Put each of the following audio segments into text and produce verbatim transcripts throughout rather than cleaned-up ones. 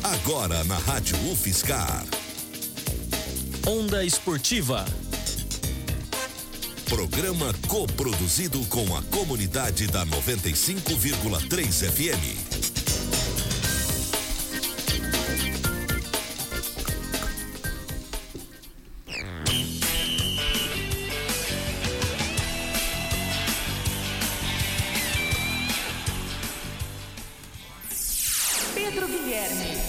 Agora na Rádio UFSCar. Onda Esportiva. Programa coproduzido com a comunidade da noventa e cinco vírgula três F M. Pedro Guilherme.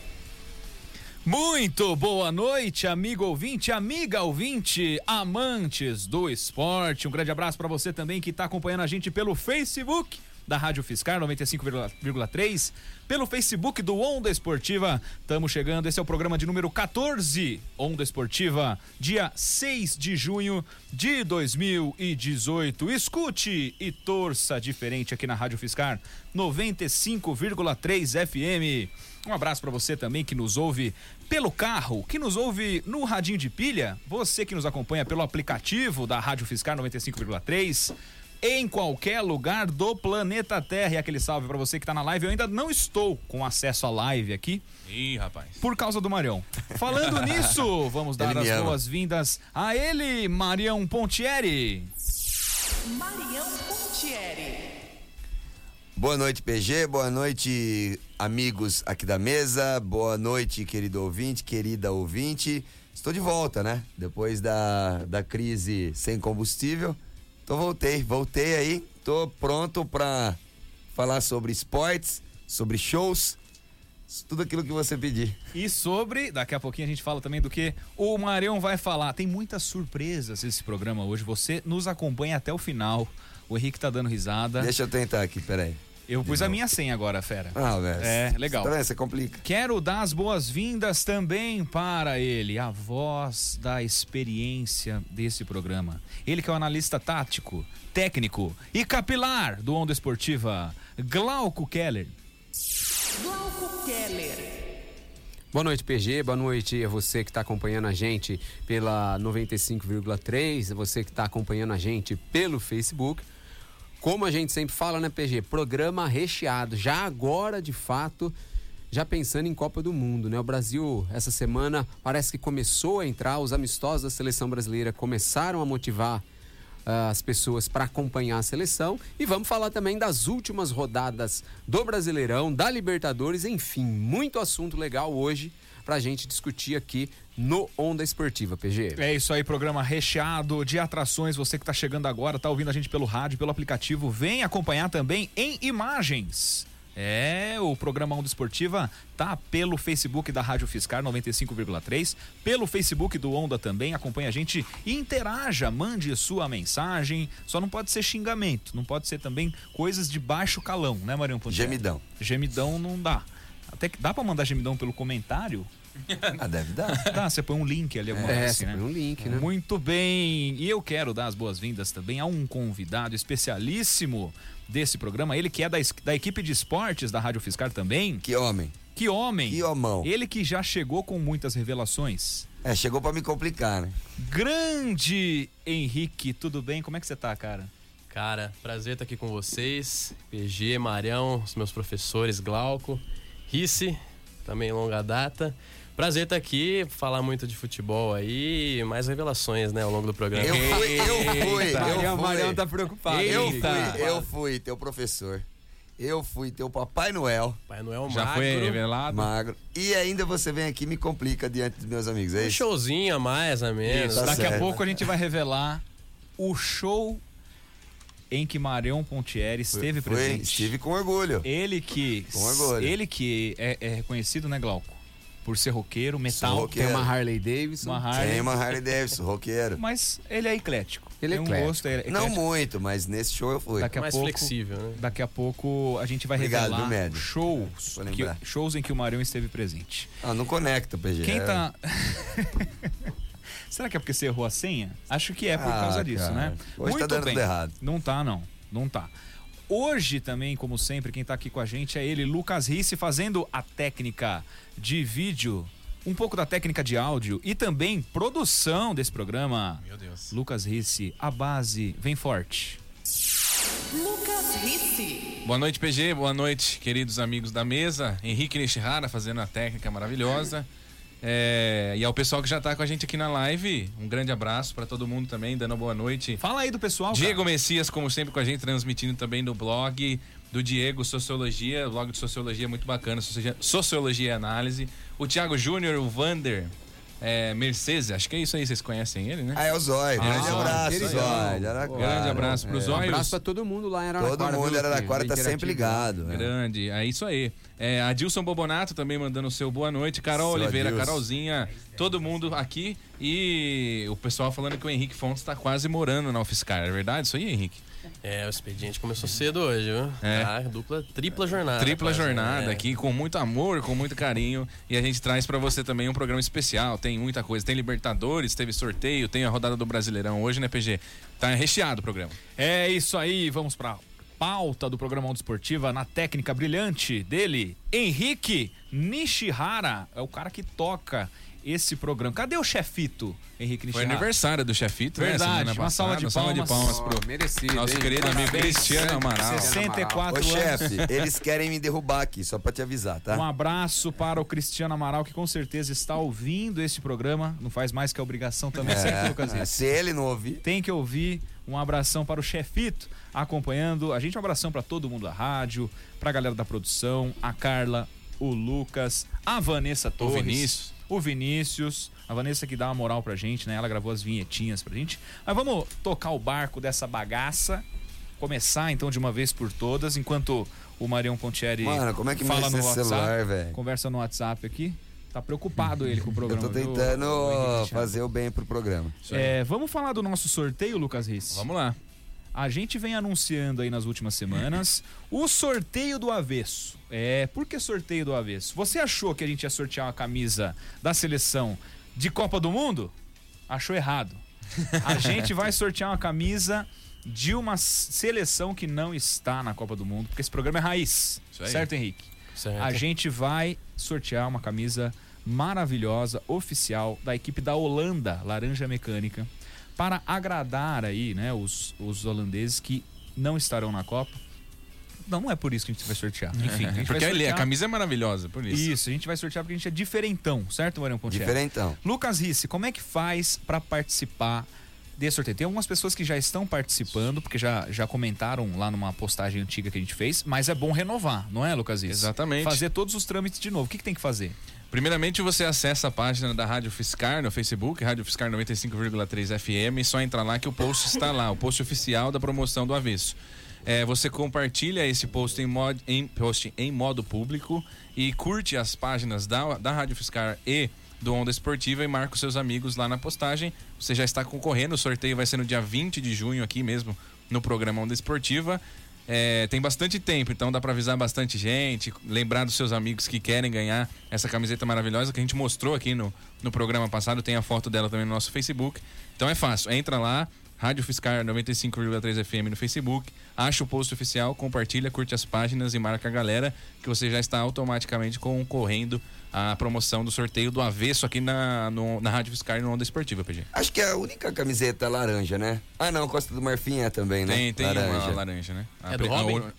Muito boa noite, amigo ouvinte, amiga ouvinte, amantes do esporte. Um grande abraço para você também que está acompanhando a gente pelo Facebook da Rádio UFSCar noventa e cinco vírgula três, pelo Facebook do Onda Esportiva. Estamos chegando, esse é o programa de número quatorze, Onda Esportiva, dia seis de junho de dois mil e dezoito. Escute e torça diferente aqui na Rádio UFSCar noventa e cinco vírgula três F M. Um abraço para você também que nos ouve pelo carro, que nos ouve no radinho de pilha, você que nos acompanha pelo aplicativo da Rádio UFSCar noventa e cinco vírgula três, em qualquer lugar do planeta Terra. E aquele salve para você que tá na live. Eu ainda não estou com acesso à live aqui. Ih, rapaz. Por causa do Marião. Falando nisso, vamos dar Ele as me boas-vindas a ele, Marião Pontieri. Marião Pontieri. Boa noite, P G, boa noite, amigos aqui da mesa, boa noite, querido ouvinte, querida ouvinte. Estou de volta, né? Depois da, da crise sem combustível, então voltei, voltei aí, tô pronto para falar sobre esportes, sobre shows, tudo aquilo que você pedir. E sobre, daqui a pouquinho a gente fala também do que o Marião vai falar. Tem muitas surpresas esse programa hoje, você nos acompanha até o final. O Henrique tá dando risada. Deixa eu tentar aqui, peraí. Eu pus a minha senha agora, fera. Ah, velho. É, legal. Tá vendo? Você complica. Quero dar as boas-vindas também para ele, a voz da experiência desse programa. Ele que é o analista tático, técnico e capilar do Onda Esportiva, Glauco Keller. Glauco Keller. Boa noite, P G, boa noite a você que está acompanhando a gente pela noventa e cinco vírgula três, você que está acompanhando a gente pelo Facebook. Como a gente sempre fala, né, P G? Programa recheado, já agora, de fato, já pensando em Copa do Mundo, né? O Brasil, essa semana, parece que começou a entrar, os amistosos da seleção brasileira começaram a motivar uh, as pessoas para acompanhar a seleção. E vamos falar também das últimas rodadas do Brasileirão, da Libertadores, enfim, muito assunto legal hoje pra gente discutir aqui no Onda Esportiva, P G. É isso aí, programa recheado de atrações. Você que tá chegando agora, tá ouvindo a gente pelo rádio, pelo aplicativo, vem acompanhar também em imagens. É, o programa Onda Esportiva tá pelo Facebook da Rádio UFSCar noventa e cinco vírgula três, pelo Facebook do Onda também. Acompanha a gente e interaja, mande sua mensagem. Só não pode ser xingamento, não pode ser também coisas de baixo calão, né, Marião Pontieri? Gemidão. Gemidão não dá. Até que dá pra mandar gemidão pelo comentário? Ah, deve dar. Dá, você põe um link ali, alguma É, coisa você assim, né? põe um link, né? Muito bem, e eu quero dar as boas-vindas também a um convidado especialíssimo desse programa, ele que é da, da equipe de esportes da Rádio UFSCar também. Que homem. Que homem. Que homão. Ele que já chegou com muitas revelações. É, chegou pra me complicar, né? Grande Henrique, tudo bem? Como é que você tá, cara? Cara, prazer estar aqui com vocês. P G, Marião, os meus professores, Glauco, Risse, também longa data. Prazer estar aqui, falar muito de futebol aí, mais revelações, né, ao longo do programa. Eu fui, eu fui, Eita, eu o Marião fui. tá preocupado. Eu Eita. fui, eu fui teu professor. Eu fui teu Papai Noel, Pai Noel Já magro, foi revelado? magro. E ainda você vem aqui e me complica diante dos meus amigos, é um isso? showzinho a mais, a menos. Isso, Tá daqui certo. a pouco a gente vai revelar o show em que Marião Pontieri esteve Foi, presente. estive com orgulho. Ele que, Com orgulho. ele que é, é reconhecido, né, Glauco? Por ser roqueiro, metal, roqueiro. Tem uma Harley Davidson. uma Harley, Tem uma Harley Davidson, roqueiro. mas ele é eclético. Ele é Tem um eclético. gosto, ele é Não eclético. muito, mas nesse show eu fui. Daqui a mais pouco, flexível, né? Daqui a pouco a gente vai Obrigado, revelar viu, médio? shows, Vou que, lembrar. shows em que o Marião esteve presente. Ah, não conecta, P G. Quem É. tá... Será que é porque você errou a senha? Acho que é por Ah, causa disso, cara. né? Hoje Muito tá dando bem. tudo errado. Não tá, não. Não tá. Hoje também, como sempre, quem tá aqui com a gente é ele, Lucas Risse, fazendo a técnica de vídeo, um pouco da técnica de áudio e também produção desse programa. Meu Deus. Lucas Risse, a base vem forte. Lucas Risse. Boa noite, P G. Boa noite, queridos amigos da mesa. Henrique Nishihara fazendo a técnica maravilhosa. É, e ao pessoal que já tá com a gente aqui na live, um grande abraço para todo mundo também, dando boa noite. Fala aí do pessoal, Diego cara. Messias, como sempre, com a gente, transmitindo também no blog do Diego Sociologia, blog de Sociologia muito bacana, Sociologia, Sociologia e Análise. O Thiago Júnior, o Vander é, Mercedes, acho que é isso aí, vocês conhecem ele, né? Ah, é o Zóio. Ah, Grande Zóio. abraço, Queridão. Zóio. de Araraquara. Grande abraço pro É. Um Zóio. abraço pra todo mundo lá em Araraquara. Todo mundo viu, em Araraquara tá Interativo. sempre ligado. né? Grande, é isso aí. É, Adilson Bobonato também mandando o seu boa noite. Carol Seu Oliveira, Adilson. Carolzinha, todo mundo aqui. E o pessoal falando que o Henrique Fontes tá quase morando na UFSCar. É verdade isso aí, Henrique? É, o expediente começou cedo hoje, viu? É. Tá, dupla, tripla jornada. Tripla quase, jornada né? aqui, com muito amor, com muito carinho. E a gente traz pra você também um programa especial. Tem muita coisa. Tem Libertadores, teve sorteio, tem a rodada do Brasileirão hoje, né, P G? Tá recheado o programa. É isso aí, vamos pra pauta do programa Onda Esportiva na técnica brilhante dele, Henrique Nishihara. É o cara que toca esse programa. Cadê o chefito, Henrique Foi Nishihara? aniversário do Chefito, Verdade, né? Semana uma passada. salva de Salva de palmas. palmas pro Oh, merecido, nosso hein? querido amigo Parabéns. Cristiano Amaral. sessenta e quatro Ô, anos. chefe, eles querem me derrubar aqui, só pra te avisar, tá? Um abraço para o Cristiano Amaral, que com certeza está ouvindo esse programa. Não faz mais que a obrigação também, certo, Lucas? É, se ele não ouvir. Tem que ouvir. Um abração para o chefito acompanhando a gente. Um abração para todo mundo da rádio, para a galera da produção, a Carla, o Lucas, a Vanessa Torres, Vinícius. o Vinícius, a Vanessa que dá uma moral pra gente, né? Ela gravou as vinhetinhas pra gente. Mas vamos tocar o barco dessa bagaça. Começar então de uma vez por todas, enquanto o Marião Pontieri Mano, como é que fala mexe no esse WhatsApp, celular, velho? conversa no WhatsApp aqui. Tá preocupado ele com o programa. Eu tô viu, tentando o Henrique Nishihara? fazer o bem pro programa. É, vamos falar do nosso sorteio, Lucas Risse? Vamos lá. A gente vem anunciando aí nas últimas semanas o sorteio do avesso. É, por que sorteio do avesso? Você achou que a gente ia sortear uma camisa da seleção de Copa do Mundo? Achou errado. A gente vai sortear uma camisa de uma seleção que não está na Copa do Mundo, porque esse programa é raiz. Isso aí. Certo, Henrique? Certo. A gente vai sortear uma camisa maravilhosa, oficial, da equipe da Holanda, Laranja Mecânica, para agradar aí, né, os, os holandeses que não estarão na Copa. Não, não é por isso que a gente vai sortear. Enfim, a gente Porque vai ele, a sortear... camisa é maravilhosa, por isso. Isso, a gente vai sortear porque a gente é diferentão, certo, Marião Pontieri? Diferentão. Lucas Risse, como é que faz para participar desse sorteio? Tem algumas pessoas que já estão participando, porque já, já comentaram lá numa postagem antiga que a gente fez, mas é bom renovar, não é, Lucas Risse? Exatamente. Fazer todos os trâmites de novo. O que, que tem que fazer? Primeiramente, você acessa a página da Rádio Fiscar no Facebook, Rádio Fiscar noventa e cinco vírgula três F M, e só entra lá que o post está lá, o post oficial da promoção do avesso. É, você compartilha esse post em, mod, em, post em modo público e curte as páginas da, da Rádio Fiscar e do Onda Esportiva e marca os seus amigos lá na postagem. Você já está concorrendo, o sorteio vai ser no dia vinte de junho aqui mesmo no programa Onda Esportiva. É, tem bastante tempo, então dá pra avisar bastante gente, lembrar dos seus amigos que querem ganhar essa camiseta maravilhosa que a gente mostrou aqui no, no programa passado, tem a foto dela também no nosso Facebook. Então é fácil, entra lá, Rádio Fiscar noventa e cinco vírgula três F M no Facebook, acha o post oficial, compartilha, curte as páginas e marca a galera que você já está automaticamente concorrendo à promoção do sorteio do avesso aqui na, no, na Rádio Fiscar e no Onda Esportiva, P G. Acho que é a única camiseta laranja, né? Ah, não, Costa do Marfim é também, né? Tem, tem laranja. uma laranja, né? A É do pri- a Robin? o-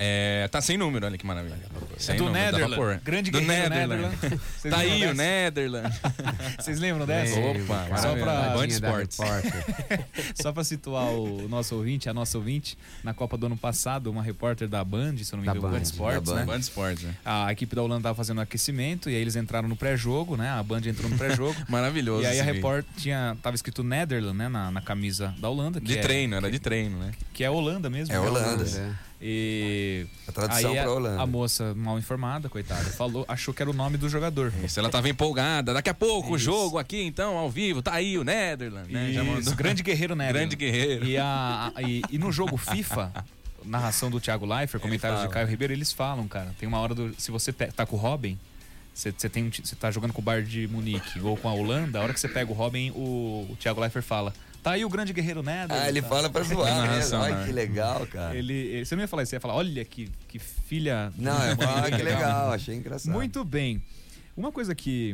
É, tá sem número, olha que maravilha. Sem É do número, dá pra Netherland. pôr. Grande do guerreiro Netherland. Netherland. Vocês Tá lembram aí o dessa? Netherland. Vocês lembram dessa? Opa, Só maravilha. pra- Band Tadinha da Sports. repórter. Só pra situar o nosso ouvinte, a nossa ouvinte, na Copa do ano passado, uma repórter da Band, se eu não me Da engano, Band, Band Sports, da né? Band. Band Sports, né? A equipe da Holanda tava fazendo aquecimento e aí eles entraram no pré-jogo, né? A Band entrou no pré-jogo. Maravilhoso. E aí a esse vídeo. repórter tinha, tava escrito Netherland, né? Na, na camisa da Holanda. Que De é, treino, era de treino, né? Que é Holanda mesmo. É né? Holanda. É. E A tradução aí a, pra Holanda. a moça mal informada, coitada, falou, achou que era o nome do jogador. Isso, ela tava empolgada. Daqui a pouco o Isso. jogo aqui, então, ao vivo. Tá aí o Netherland, né? Já Isso, mandou. grande guerreiro Netherland. Grande guerreiro. E, a, a- e, e no jogo FIFA, narração do Thiago Leifert, comentários de fala. Caio Ribeiro, eles falam, cara, tem uma hora do. Se você pe- tá com o Robin, você, você, tem, um ti- você tá jogando com o Bayern de Munique ou com a Holanda, a hora que você pega o Robin, o, o Thiago Leifert fala. Tá aí o grande guerreiro Netherland. Ah, ele tá? fala pra zoar, né? narração, Olha né? que legal, cara. Ele, ele- você não ia falar isso, você ia falar, olha que, que filha. Não, é ah, que legal, achei engraçado. Muito bem. Uma coisa que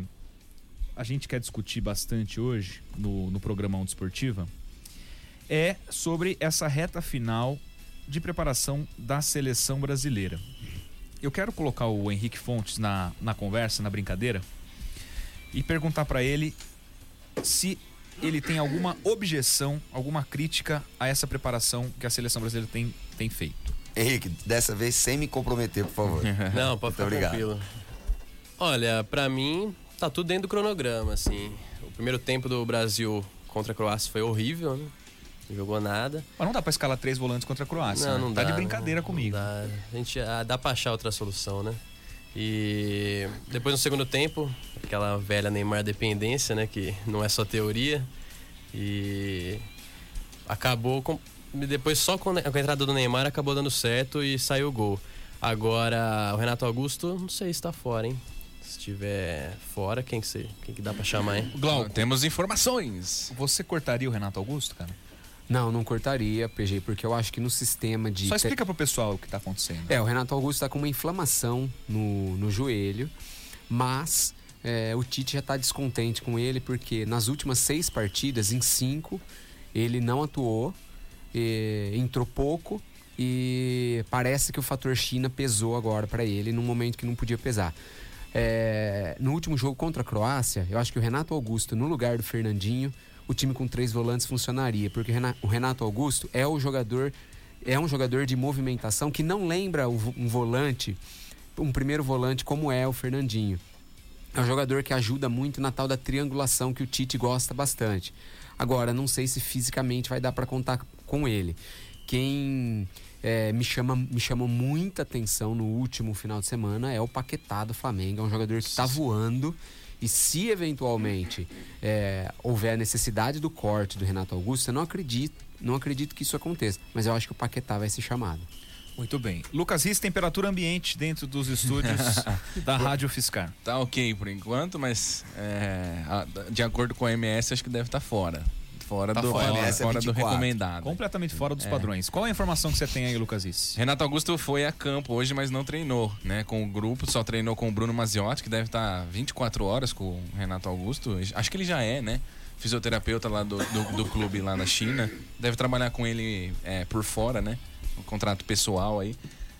a gente quer discutir bastante hoje no, no programa Onda Esportiva é sobre essa reta final de preparação da seleção brasileira. Eu quero colocar o Henrique Fontes na, na conversa, na brincadeira, e perguntar para ele se ele tem alguma objeção, alguma crítica a essa preparação que a seleção brasileira tem, tem feito. Henrique, dessa vez sem me comprometer, por favor. Não, pode ficar obrigado. tranquilo. Olha, pra mim, tá tudo dentro do cronograma, assim. O primeiro tempo do Brasil contra a Croácia foi horrível, né? Não jogou nada. Mas não dá pra escalar três volantes contra a Croácia. Não, né? não Tá dá. de brincadeira não, comigo. Não dá. A gente ah, dá pra achar outra solução, né? E depois no segundo tempo, aquela velha Neymar dependência, né? Que não é só teoria. E acabou com... Depois só com a entrada do Neymar acabou dando certo e saiu o gol. Agora o Renato Augusto, não sei se tá fora, hein? Se estiver fora, quem que, você, quem que dá pra chamar, hein? Glauco, temos informações. Você cortaria o Renato Augusto, cara? Não, não cortaria, P G, porque eu acho que no sistema de... Só explica pro pessoal o que tá acontecendo. É, o Renato Augusto tá com uma inflamação no, no joelho, mas é, o Tite já tá descontente com ele, porque nas últimas seis partidas, em cinco, ele não atuou, e, entrou pouco e parece que o fator China pesou agora para ele num momento que não podia pesar. É, no último jogo contra a Croácia, eu acho que o Renato Augusto, no lugar do Fernandinho, o time com três volantes funcionaria, porque o Renato Augusto é o jogador, é um jogador de movimentação que não lembra um volante, um primeiro volante como é o Fernandinho. É um jogador que ajuda muito na tal da triangulação que o Tite gosta bastante. Agora, não sei se fisicamente vai dar para contar com ele. Quem é, me, chama, me chamou muita atenção no último final de semana é o Paquetá do Flamengo. É um jogador que está voando. E se eventualmente é, houver a necessidade do corte do Renato Augusto, eu não acredito, não acredito que isso aconteça. Mas eu acho que o Paquetá vai ser chamado. Muito bem. Lucas Riz, temperatura ambiente dentro dos estúdios da Rádio Fiscar. Tá ok por enquanto, mas é, a- de acordo com a O M S, acho que deve estar fora. Fora Tá do, fora. fora, O M S é fora do vinte e quatro. recomendado. Completamente fora dos padrões. Qual é a informação que você tem aí, Lucas Riz? Renato Augusto foi a campo hoje, mas não treinou, né? Com o grupo, só treinou com o Bruno Maziotti, que deve estar vinte e quatro horas com o Renato Augusto. Acho que ele já é, né? Fisioterapeuta lá do, do, do clube lá na China. Deve trabalhar com ele é, por fora, né? Um contrato pessoal aí.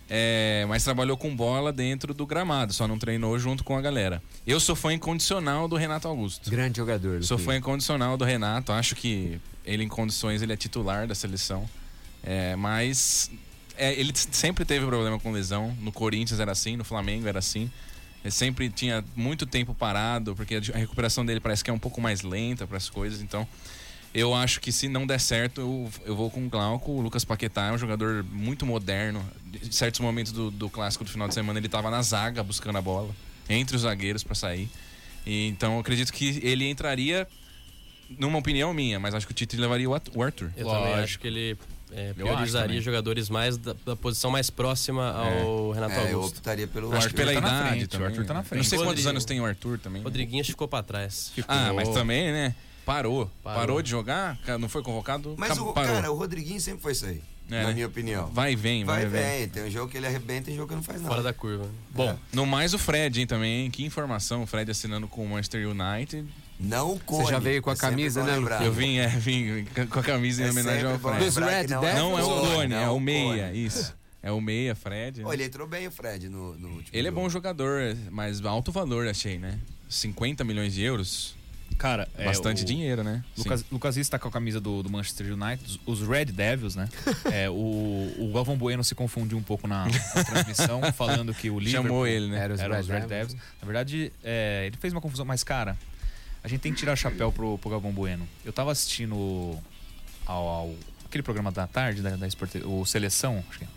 É, mas trabalhou com bola dentro do gramado, só não treinou junto com a galera. Eu sou fã incondicional do Renato Augusto. Grande jogador. Sou Luquinha. fã incondicional do Renato. Acho que ele, em condições, ele é titular da seleção. É, mas é, ele sempre teve problema com lesão. No Corinthians era assim, no Flamengo era assim. Ele sempre tinha muito tempo parado, porque a recuperação dele parece que é um pouco mais lenta para as coisas. Então, eu acho que se não der certo, eu, eu vou com o Glauco. O Lucas Paquetá é um jogador muito moderno. Em certos momentos do, do clássico do final de semana, ele estava na zaga buscando a bola, entre os zagueiros para sair. E, então, eu acredito que ele entraria, numa opinião minha, mas acho que o Tite levaria o At- o Arthur. Eu Lógico. também acho que ele é, acho priorizaria também. jogadores mais da, da posição mais próxima ao Renato É, eu Augusto. optaria pelo Acho que Arthur. pela tá na idade frente, o também. Arthur tá na Eu frente. não sei quantos Rodrigo- anos tem o Arthur também. Rodriguinho ficou pra trás. Ah, mas também, né? Parou. Parou. Parou de jogar? Ca- Não foi convocado? Mas, Acabou- o, parou. cara, o Rodriguinho sempre foi isso aí, É, na né? minha opinião. Vai e vem, vai, Vai e e vem. vem. Tem um jogo que ele arrebenta, tem jogo que ele não faz nada. Fora da curva. Bom, no mais o Fred, hein, também. Hein? Que informação. O Fred assinando com o Manchester United. Não o Cone. Você já veio com a É sempre camisa, bom né, lembrar. Eu vim, é, vim com a camisa em É homenagem ao sempre bom Fred. Dos lembrar Red que não Devils? Não é o Cone, Cone, não é o meia, Cone. isso. É o meia, Fred. né? Olha, ele entrou bem o Fred no, no último Ele é jogo. bom jogador, mas alto valor, achei, né? cinquenta milhões de euros. Cara, é, Bastante o dinheiro, né? Lucas, Sim. Lucas Riz tá com a camisa do, do Manchester United, os os Red Devils, né? É, o, o Galvão Bueno se confundiu um pouco na, na transmissão, falando que o Liverpool Chamou ele, né? Era os era Red os Red Devils. Devils. Na verdade, é, ele fez uma confusão, mas, cara, a gente tem que tirar o chapéu pro, pro Galvão Bueno. Eu tava assistindo ao, ao- aquele programa da tarde, da, da Sport, o Seleção, acho que é.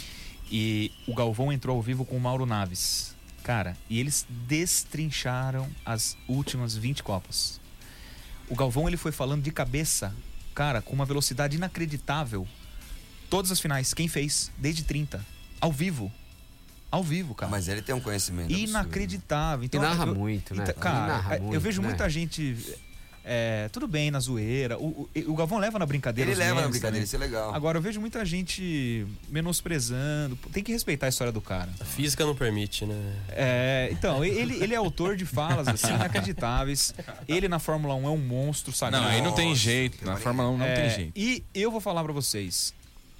E o Galvão entrou ao vivo com o Mauro Naves. Cara, e eles destrincharam as últimas vinte Copas. O Galvão, ele foi falando de cabeça, cara, com uma velocidade inacreditável. Todas as finais, quem fez? Desde trinta. Ao vivo. Ao vivo, cara. Mas ele tem um conhecimento absurdo. Inacreditável. Então, E narra eu- muito, né? então, Ele cara, narra eu muito, vejo né? muita gente... é, tudo bem, na zoeira. O, o, o Galvão leva na brincadeira. Ele os leva na memes brincadeira, também. isso é legal. Agora, eu vejo muita gente menosprezando. Tem que respeitar a história do cara. A física não permite, né? É, então, ele, ele é autor de falas assim, inacreditáveis. Ele na Fórmula um é um monstro sagrado. Não, aí não tem Nossa, jeito. que Na maneiro. Fórmula um não É, tem jeito. E eu vou falar pra vocês.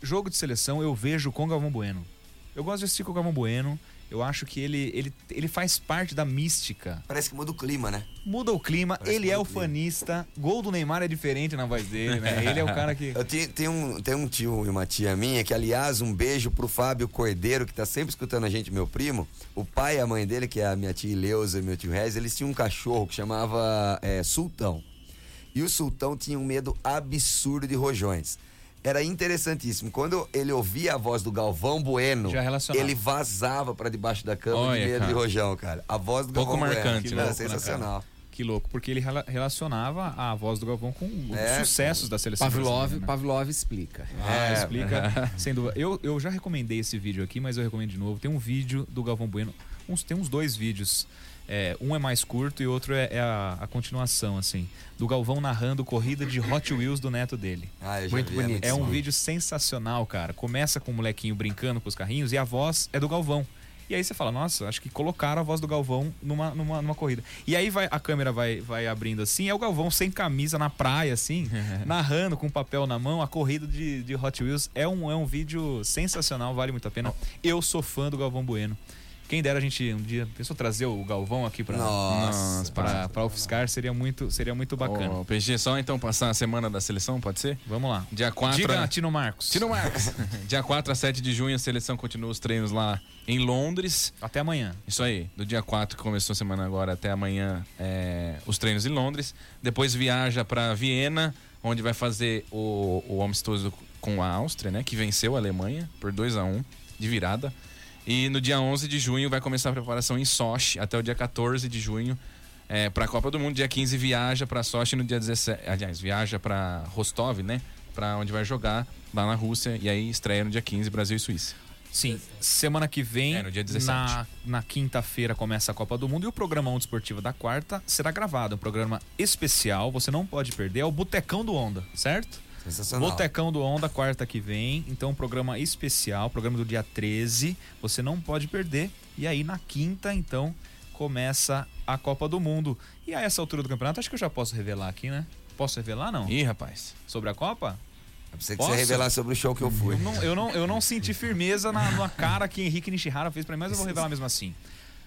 jogo de seleção eu vejo com o Galvão Bueno. Eu gosto de assistir com o Galvão Bueno. Eu acho que ele, ele, ele faz parte da mística. Parece que muda o clima, né? Muda o clima, Parece ele que é muda o o clima. fanista. Gol do Neymar é diferente na voz dele, né? Ele é o cara que... Eu tenho, tenho um, tem um tio e uma tia minha que, aliás, um beijo pro Fábio Cordeiro, que tá sempre escutando a gente, meu primo. O pai e a mãe dele, que é a minha tia Ileusa e meu tio Rez, eles tinham um cachorro que chamava é, Sultão. E o Sultão tinha um medo absurdo de rojões. Era interessantíssimo. Quando ele ouvia a voz do Galvão Bueno, Já relacionava. ele vazava pra debaixo da cama Olha, de medo cara. de rojão, cara. A voz do Pouco Galvão marcante, Bueno. né? Era louco, né, sensacional. Que louco, porque ele rela- relacionava a voz do Galvão com os É, sucessos da seleção Pavlov, brasileira, né? Pavlov explica. Ah, É. explica. Sem dúvida. Eu, eu já recomendei esse vídeo aqui, mas eu recomendo de novo. Tem um vídeo do Galvão Bueno. Uns, tem uns dois vídeos. É, um é mais curto e outro é, é a, a continuação, assim. Do Galvão narrando corrida de Hot Wheels do neto dele. Ah, eu já Muito vi, bonito. É um bom. vídeo sensacional, cara. Começa com o molequinho brincando com os carrinhos e a voz é do Galvão. E aí você fala, nossa, acho que colocaram a voz do Galvão numa, numa, numa corrida. E aí vai, a câmera vai, vai abrindo assim, é o Galvão sem camisa na praia, assim, narrando com papel na mão a corrida de, de Hot Wheels. É um, é um vídeo sensacional, vale muito a pena. Eu sou fã do Galvão Bueno. Quem dera a gente um dia, pensou trazer o Galvão aqui pra, Nossa, pra, pra UFSCar, seria muito, seria muito bacana. Ô, P G, só então passar a semana da seleção, pode ser? Vamos lá. Dia quatro. Diga, a- Tino Marcos. Tino Marcos. Dia quatro a sete de junho, a seleção continua os treinos lá em Londres. Até amanhã. Isso aí, do dia quatro, que começou a semana agora, até amanhã, é, os treinos em Londres. Depois viaja para Viena, onde vai fazer o, o amistoso com a Áustria, né? Que venceu a Alemanha por dois a um, de virada. E no dia onze de junho vai começar a preparação em Sochi, até o dia quatorze de junho, é, para a Copa do Mundo. Dia quinze viaja para Sochi, no dia dezessete... Aliás, viaja para Rostov, né? Para onde vai jogar, lá na Rússia. E aí estreia no dia quinze, Brasil e Suíça. Sim, semana que vem, É, no dia dezessete. na, na quinta-feira começa a Copa do Mundo e o programão desportivo da quarta será gravado, um programa especial, você não pode perder, é o Botecão do Onda, certo? Sensacional. Botecão do Onda, quarta que vem, então um programa especial, programa do dia treze, você não pode perder, e aí na quinta, então, começa a Copa do Mundo. E a essa altura do campeonato, acho que eu já posso revelar aqui, né? Posso revelar, não? Ih, rapaz. Sobre a Copa? Eu pensei que Posso? você ia revelar sobre o show que eu fui. Eu não, eu não, eu não senti firmeza na, na cara que Henrique Nishihara fez pra mim, mas eu vou revelar mesmo assim.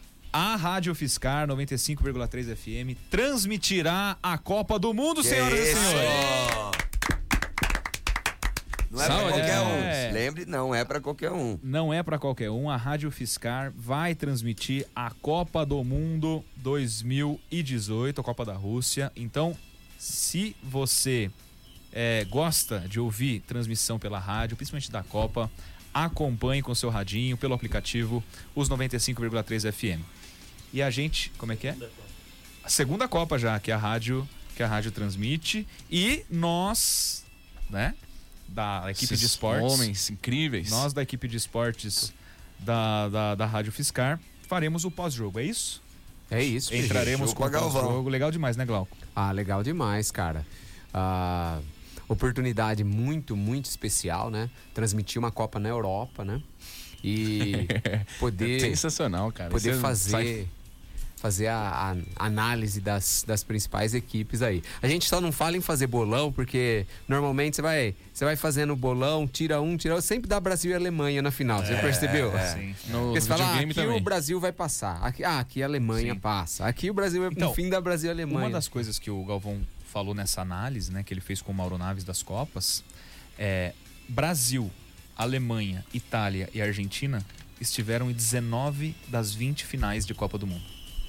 A Rádio UFSCar noventa e cinco vírgula três F M transmitirá a Copa do Mundo, Que senhoras e isso? senhores. Não é pra Saúde. qualquer É. um. Lembre, não é pra qualquer um. Não é pra qualquer um, a Rádio UFSCar vai transmitir a Copa do Mundo dois mil e dezoito, a Copa da Rússia. Então, se você é, gosta de ouvir transmissão pela rádio, principalmente da Copa, acompanhe com seu radinho pelo aplicativo os noventa e cinco vírgula três F M. E a gente, como é que é? A segunda Copa já, que a rádio, que a rádio transmite, e nós, né, da equipe Esses de esportes, Homens incríveis. nós da equipe de esportes da, da, da Rádio UFSCar faremos o pós-jogo, é isso? É isso. Entraremos show com o com a Galvão. pós-jogo. Legal demais, né, Glauco? Ah, legal demais, cara. Ah, oportunidade muito, muito especial, né? Transmitir uma Copa na Europa, né? E poder, Sensacional, cara. poder Você fazer, sai- fazer a, a análise das, das principais equipes aí. A gente só não fala em fazer bolão, porque normalmente você vai, você vai fazendo bolão, tira um, tira outro, sempre dá Brasil e Alemanha na final. Você percebeu? Sim. No Porque você fala, ah, videogame aqui também. o Brasil vai passar. Aqui, ah, aqui a Alemanha Sim. passa. Aqui o Brasil vai Então, no fim da Brasil e Alemanha. Uma das coisas que o Galvão falou nessa análise, né, que ele fez com o Mauro Naves das Copas, é Brasil, Alemanha, Itália e Argentina estiveram em dezenove das vinte finais de Copa do Mundo.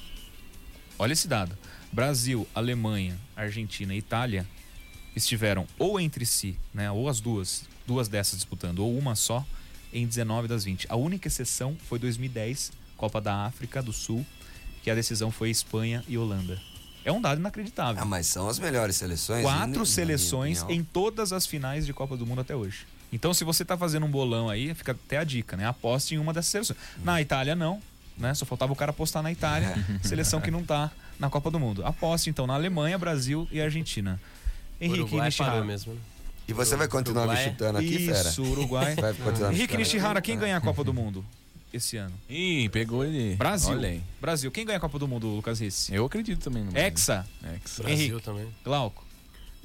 Olha esse dado. Brasil, Alemanha, Argentina e Itália estiveram ou entre si, né, ou as duas, duas dessas disputando, ou uma só, em dezenove das vinte. A única exceção foi dois mil e dez, Copa da África do Sul, que a decisão foi Espanha e Holanda. É um dado inacreditável. Ah, mas são as melhores seleções. na- na Quatro minha seleções opinião. em todas as finais de Copa do Mundo até hoje. Então, se você tá fazendo um bolão aí, fica até a dica, né? Aposte em uma dessas seleções. Na Itália, não, né? Só faltava o cara apostar na Itália, seleção que não tá na Copa do Mundo. Aposte, então, na Alemanha, Brasil e Argentina. Henrique Uruguai Nishihara. parou mesmo, né? E você vai continuar Uruguai. me chutando aqui, fera? Isso, Uruguai. Vai continuar me Henrique chutando? Nishihara, quem ganha a Copa do Mundo esse ano? Ih, pegou ele. Brasil. Olha aí. Brasil. Quem ganha a Copa do Mundo, Lucas Risse? Eu acredito também no Brasil. Hexa, Hexa. Brasil Henrique. também. Glauco.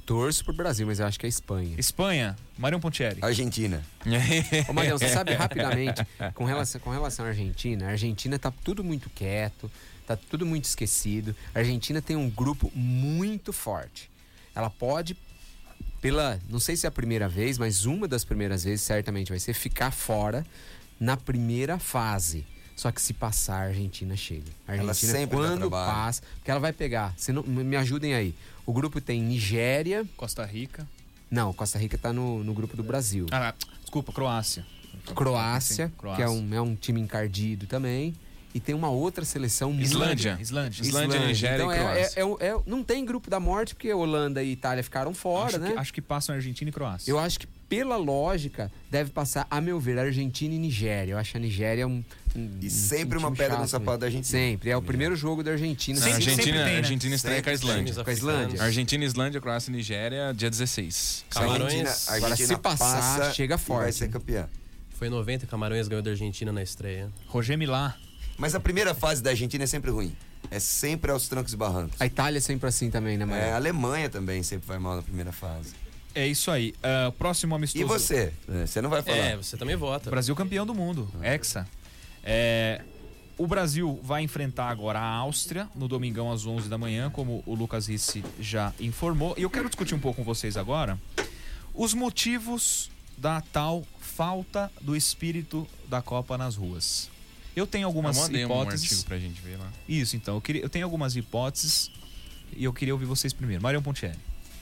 torço pro Brasil, mas eu acho que é Espanha. Espanha, Marião Pontieri. Argentina. Ô, Marião, você sabe rapidamente, com relação, com relação à Argentina, a Argentina tá tudo muito quieto, tá tudo muito esquecido. A Argentina tem um grupo muito forte. Ela pode, pela, não sei se é a primeira vez, mas uma das primeiras vezes certamente vai ser ficar fora na primeira fase. Só que se passar, a Argentina chega. A Argentina, Ela sempre dá quando trabalho. passa, porque ela vai pegar, se não, me ajudem aí. O grupo tem Nigéria. Costa Rica. Não, Costa Rica tá no, no grupo do Brasil. Ah, desculpa, Croácia. Croácia, Sim, Croácia. que é um, é um time encardido também. E tem uma outra seleção muito- Islândia. Islândia. Islândia, Nigéria Então e é, Croácia. é, é, é- não tem grupo da morte, porque Holanda e Itália ficaram fora, acho, né? que, acho que passam Argentina e Croácia. Eu acho que, pela lógica, deve passar, a meu ver, Argentina e Nigéria. Eu acho a Nigéria um. um E sempre um uma time pedra no chato, sapato né? da Argentina. Sempre. É o primeiro jogo da Argentina. A Sempre- Sempre- Argentina, sempre tem, né? Argentina estreia com a Sempre tem. Islândia. Com a Islândia. Argentina, Islândia, Croácia e Nigéria, dia dezesseis. Camarões. Argentina, Agora, Argentina se passar, passa chega e vai forte, ser né? campeã. Foi em noventa, Camarões ganhou da Argentina na estreia. Roger Milá. Mas a primeira fase da Argentina é sempre ruim. É sempre aos trancos e barrancos. A Itália é sempre assim também, né, É, Maria? a Alemanha também sempre vai mal na primeira fase. É isso aí. Ah, próximo amistoso. E você? É, Você não vai falar. É, você também vota. Brasil campeão do mundo. Hexa. É, o Brasil vai enfrentar agora a Áustria no domingão às onze da manhã, como o Lucas Ricci já informou. E eu quero discutir um pouco com vocês agora os motivos da tal falta do espírito da Copa nas ruas. Eu tenho algumas Eu mandei um hipóteses. artigo pra gente ver lá. Isso, então. Eu, queria, eu tenho algumas hipóteses e eu queria ouvir vocês primeiro. Marião Pontieri.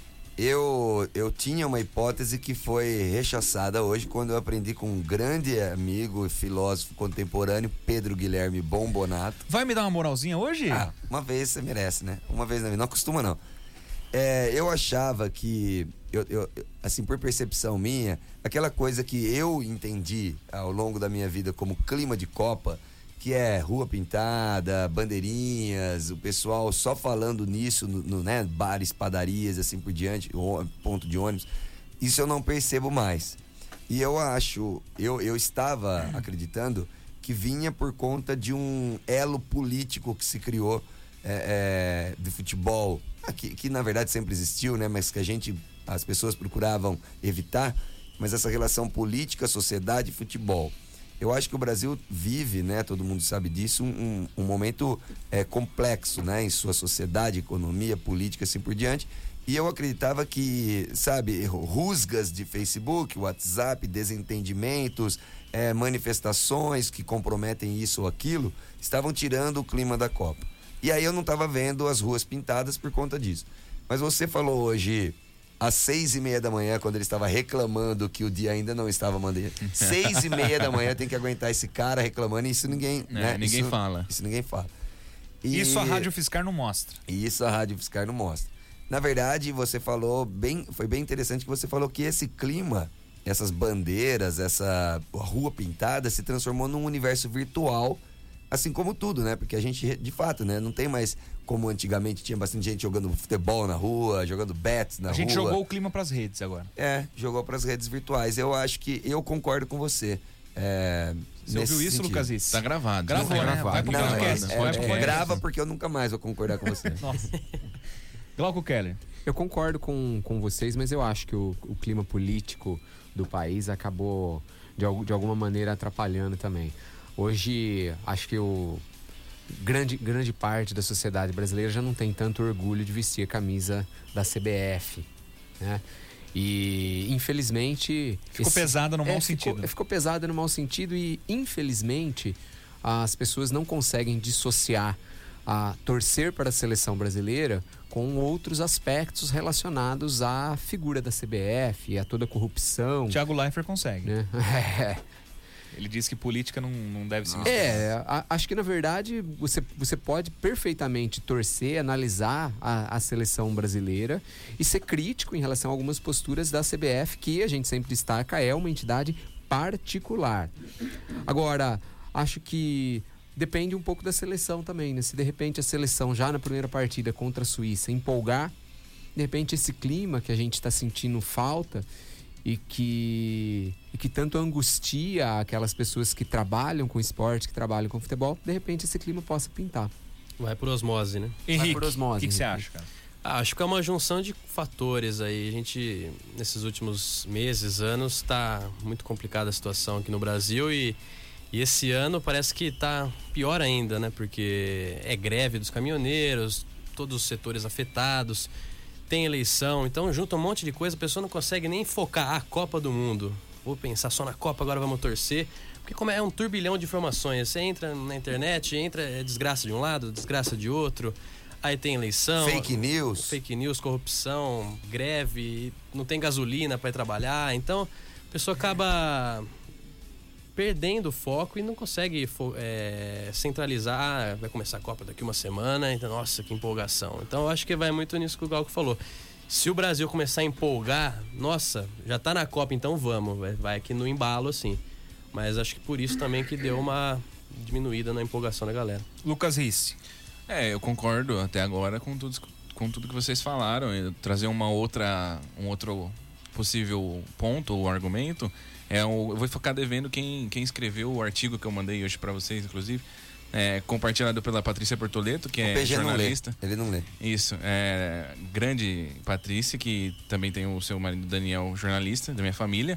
Eu, eu tinha uma hipótese que foi rechaçada hoje quando eu aprendi com um grande amigo e filósofo contemporâneo, Pedro Guilherme Bombonato. Vai me dar uma moralzinha hoje? Ah, uma vez você merece, né? Uma vez na vida. Não costuma, não. É, eu achava que, eu, eu- assim, por percepção minha, aquela coisa que eu entendi ao longo da minha vida como clima de Copa, que é rua pintada, bandeirinhas, o pessoal só falando nisso, no, no, né, bares, padarias, assim por diante, ó- ponto de ônibus, isso eu não percebo mais. E eu acho, eu, eu estava acreditando que vinha por conta de um elo político que se criou é, é, de futebol, que, que na verdade sempre existiu, né? Mas que a gente, as pessoas procuravam evitar, mas essa relação política, sociedade e futebol. Eu acho que o Brasil vive, né? Todo mundo sabe disso, um, um momento é, complexo, né? Em sua sociedade, economia, política, assim por diante. E eu acreditava que, sabe, rusgas de Facebook, WhatsApp, desentendimentos, é, manifestações que comprometem isso ou aquilo, estavam tirando o clima da Copa. E aí eu não estava vendo as ruas pintadas por conta disso. Mas você falou hoje, às seis e meia da manhã, quando ele estava reclamando que o dia ainda não estava mandando. Seis e meia da manhã tem que aguentar esse cara reclamando, e isso ninguém, É, né? ninguém isso, fala. Isso ninguém fala. E- Isso a Rádio Fiscar não mostra. e isso a Rádio Fiscar não mostra. Na verdade, você falou bem, foi bem interessante que você falou que esse clima, essas bandeiras, essa rua pintada se transformou num universo virtual, assim como tudo, né? Porque a gente, de fato, né, não tem mais como antigamente tinha bastante gente jogando futebol na rua, jogando bets na A rua. gente jogou o clima pras redes agora. É, jogou para as redes virtuais. Eu acho que eu concordo com você. É, Você nesse ouviu isso, sentido. Lucas Ricci? Tá gravado. Gravou, Tá né? gravado. Vai pro Não, podcast. é, Vai é, pro é, podcast. grava porque eu nunca mais vou concordar com você. Nossa. Glauco Keller. Eu concordo com, com vocês, mas eu acho que o, o clima político do país acabou, de, al- de alguma maneira, atrapalhando também. Hoje, acho que o grande, grande parte da sociedade brasileira já não tem tanto orgulho de vestir a camisa da C B F, né? E, infelizmente... Ficou pesada no mau ficou- sentido. Ficou pesada no mau sentido e, infelizmente, as pessoas não conseguem dissociar a torcer para a seleção brasileira com outros aspectos relacionados à figura da C B F, a toda a corrupção. Thiago Leifert consegue. Né? Ele diz que política não, não deve se misturar. É, a- acho que na verdade você, você pode perfeitamente torcer, analisar a, a seleção brasileira e ser crítico em relação a algumas posturas da C B F, que a gente sempre destaca, é uma entidade particular. Agora, acho que depende um pouco da seleção também, né? Se de repente a seleção já na primeira partida contra a Suíça empolgar, de repente esse clima que a gente está sentindo falta e que, e que tanto angustia aquelas pessoas que trabalham com esporte, que trabalham com futebol, de repente esse clima possa pintar. Vai por osmose, né? Vai Henrique, por osmose, o que que você Henrique. acha, cara? Ah, acho que é uma junção de fatores aí. A gente, nesses últimos meses, anos, está muito complicada a situação aqui no Brasil e, e esse ano parece que está pior ainda, né? Porque é greve dos caminhoneiros, todos os setores afetados, tem eleição, então junta um monte de coisa, a pessoa não consegue nem focar a Copa do Mundo. Vou pensar só na Copa, agora vamos torcer. Porque como é um turbilhão de informações, você entra na internet, entra, é desgraça de um lado, desgraça de outro. Aí tem eleição, Fake news. fake news, corrupção, greve, não tem gasolina para ir trabalhar. Então, a pessoa acaba perdendo o foco e não consegue é, centralizar. Ah, vai começar a Copa daqui uma semana, então, nossa, que empolgação. Então, eu acho que vai muito nisso que o Galco falou. Se o Brasil começar a empolgar, nossa, já tá na Copa, então vamos. Vai, vai aqui no embalo, assim. Mas acho que por isso também que deu uma diminuída na empolgação da galera. Lucas Risse. É, eu concordo até agora com tudo, com tudo que vocês falaram. Eu trazer uma outra, um outro possível ponto ou argumento. É o, eu vou ficar devendo quem, quem escreveu o artigo que eu mandei hoje para vocês, inclusive. É, compartilhado pela Patrícia Portoleto, que é jornalista. Não lê. Ele não lê. Isso, é, grande Patrícia, que também tem o seu marido Daniel, jornalista da minha família.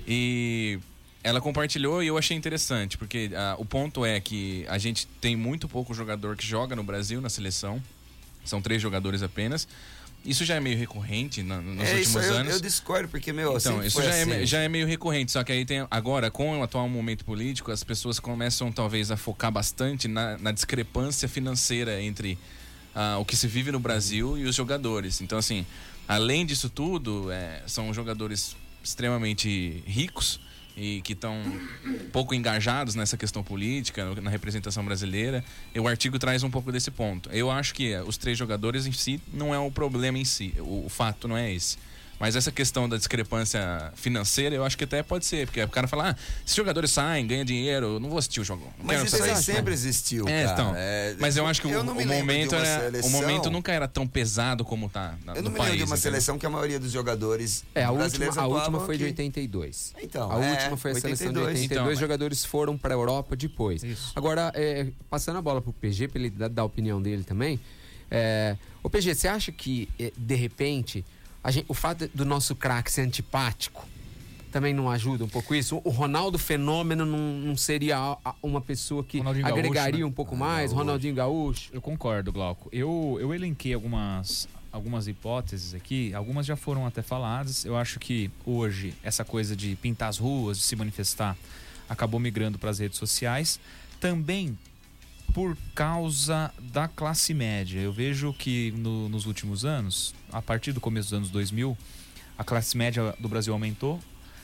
E ela compartilhou e eu achei interessante, porque ah, o ponto é que a gente tem muito pouco jogador que joga no Brasil, na seleção. São três jogadores apenas. Isso já é meio recorrente na, nos é, últimos isso eu, anos. Eu discordo, porque, meu, então, isso foi já, assim. é, já é meio recorrente. Só que aí tem. Agora, com o atual momento político, as pessoas começam talvez a focar bastante na, na discrepância financeira entre ah, o que se vive no Brasil e os jogadores. Então, assim, além disso tudo, é, são jogadores extremamente ricos e que estão pouco engajados nessa questão política, na representação brasileira. E o artigo traz um pouco desse ponto. Eu acho que os três jogadores em si não é o problema em si, o, o fato não é esse. Mas essa questão da discrepância financeira, eu acho que até pode ser. Porque o cara fala, ah, esses jogadores saem, ganham dinheiro, eu não vou assistir o jogo. Não mas isso aí assistir. sempre existiu, é, cara. Então, é, mas eu acho que eu o, não me o, momento era, seleção, o momento nunca era tão pesado como tá na, eu não no me país. lembro de uma entendeu? seleção que a maioria dos jogadores É, a última, brasileiros a última atuavam foi de aqui. oitenta e dois. Então, a é, última foi a seleção de oitenta e dois. Então, mas- Jogadores foram para a Europa depois. Isso. Agora, é, passando a bola pro P G, para ele dar, dar a opinião dele também. É, ô P G, você acha que, é, de repente, a gente, o fato do nosso craque ser antipático também não ajuda um pouco isso? O Ronaldo Fenômeno não, não seria a- a- uma pessoa que Ronaldinho agregaria Gaúcho, né? um pouco mais? Ronaldinho Gaúcho? Eu concordo, Glauco. Eu, eu elenquei algumas, algumas hipóteses aqui, algumas já foram até faladas. Eu acho que hoje essa coisa de pintar as ruas, de se manifestar, acabou migrando para as redes sociais. Também por causa da classe média. Eu vejo que no- nos últimos anos, a partir do começo dos anos dois mil, a classe média do Brasil aumentou.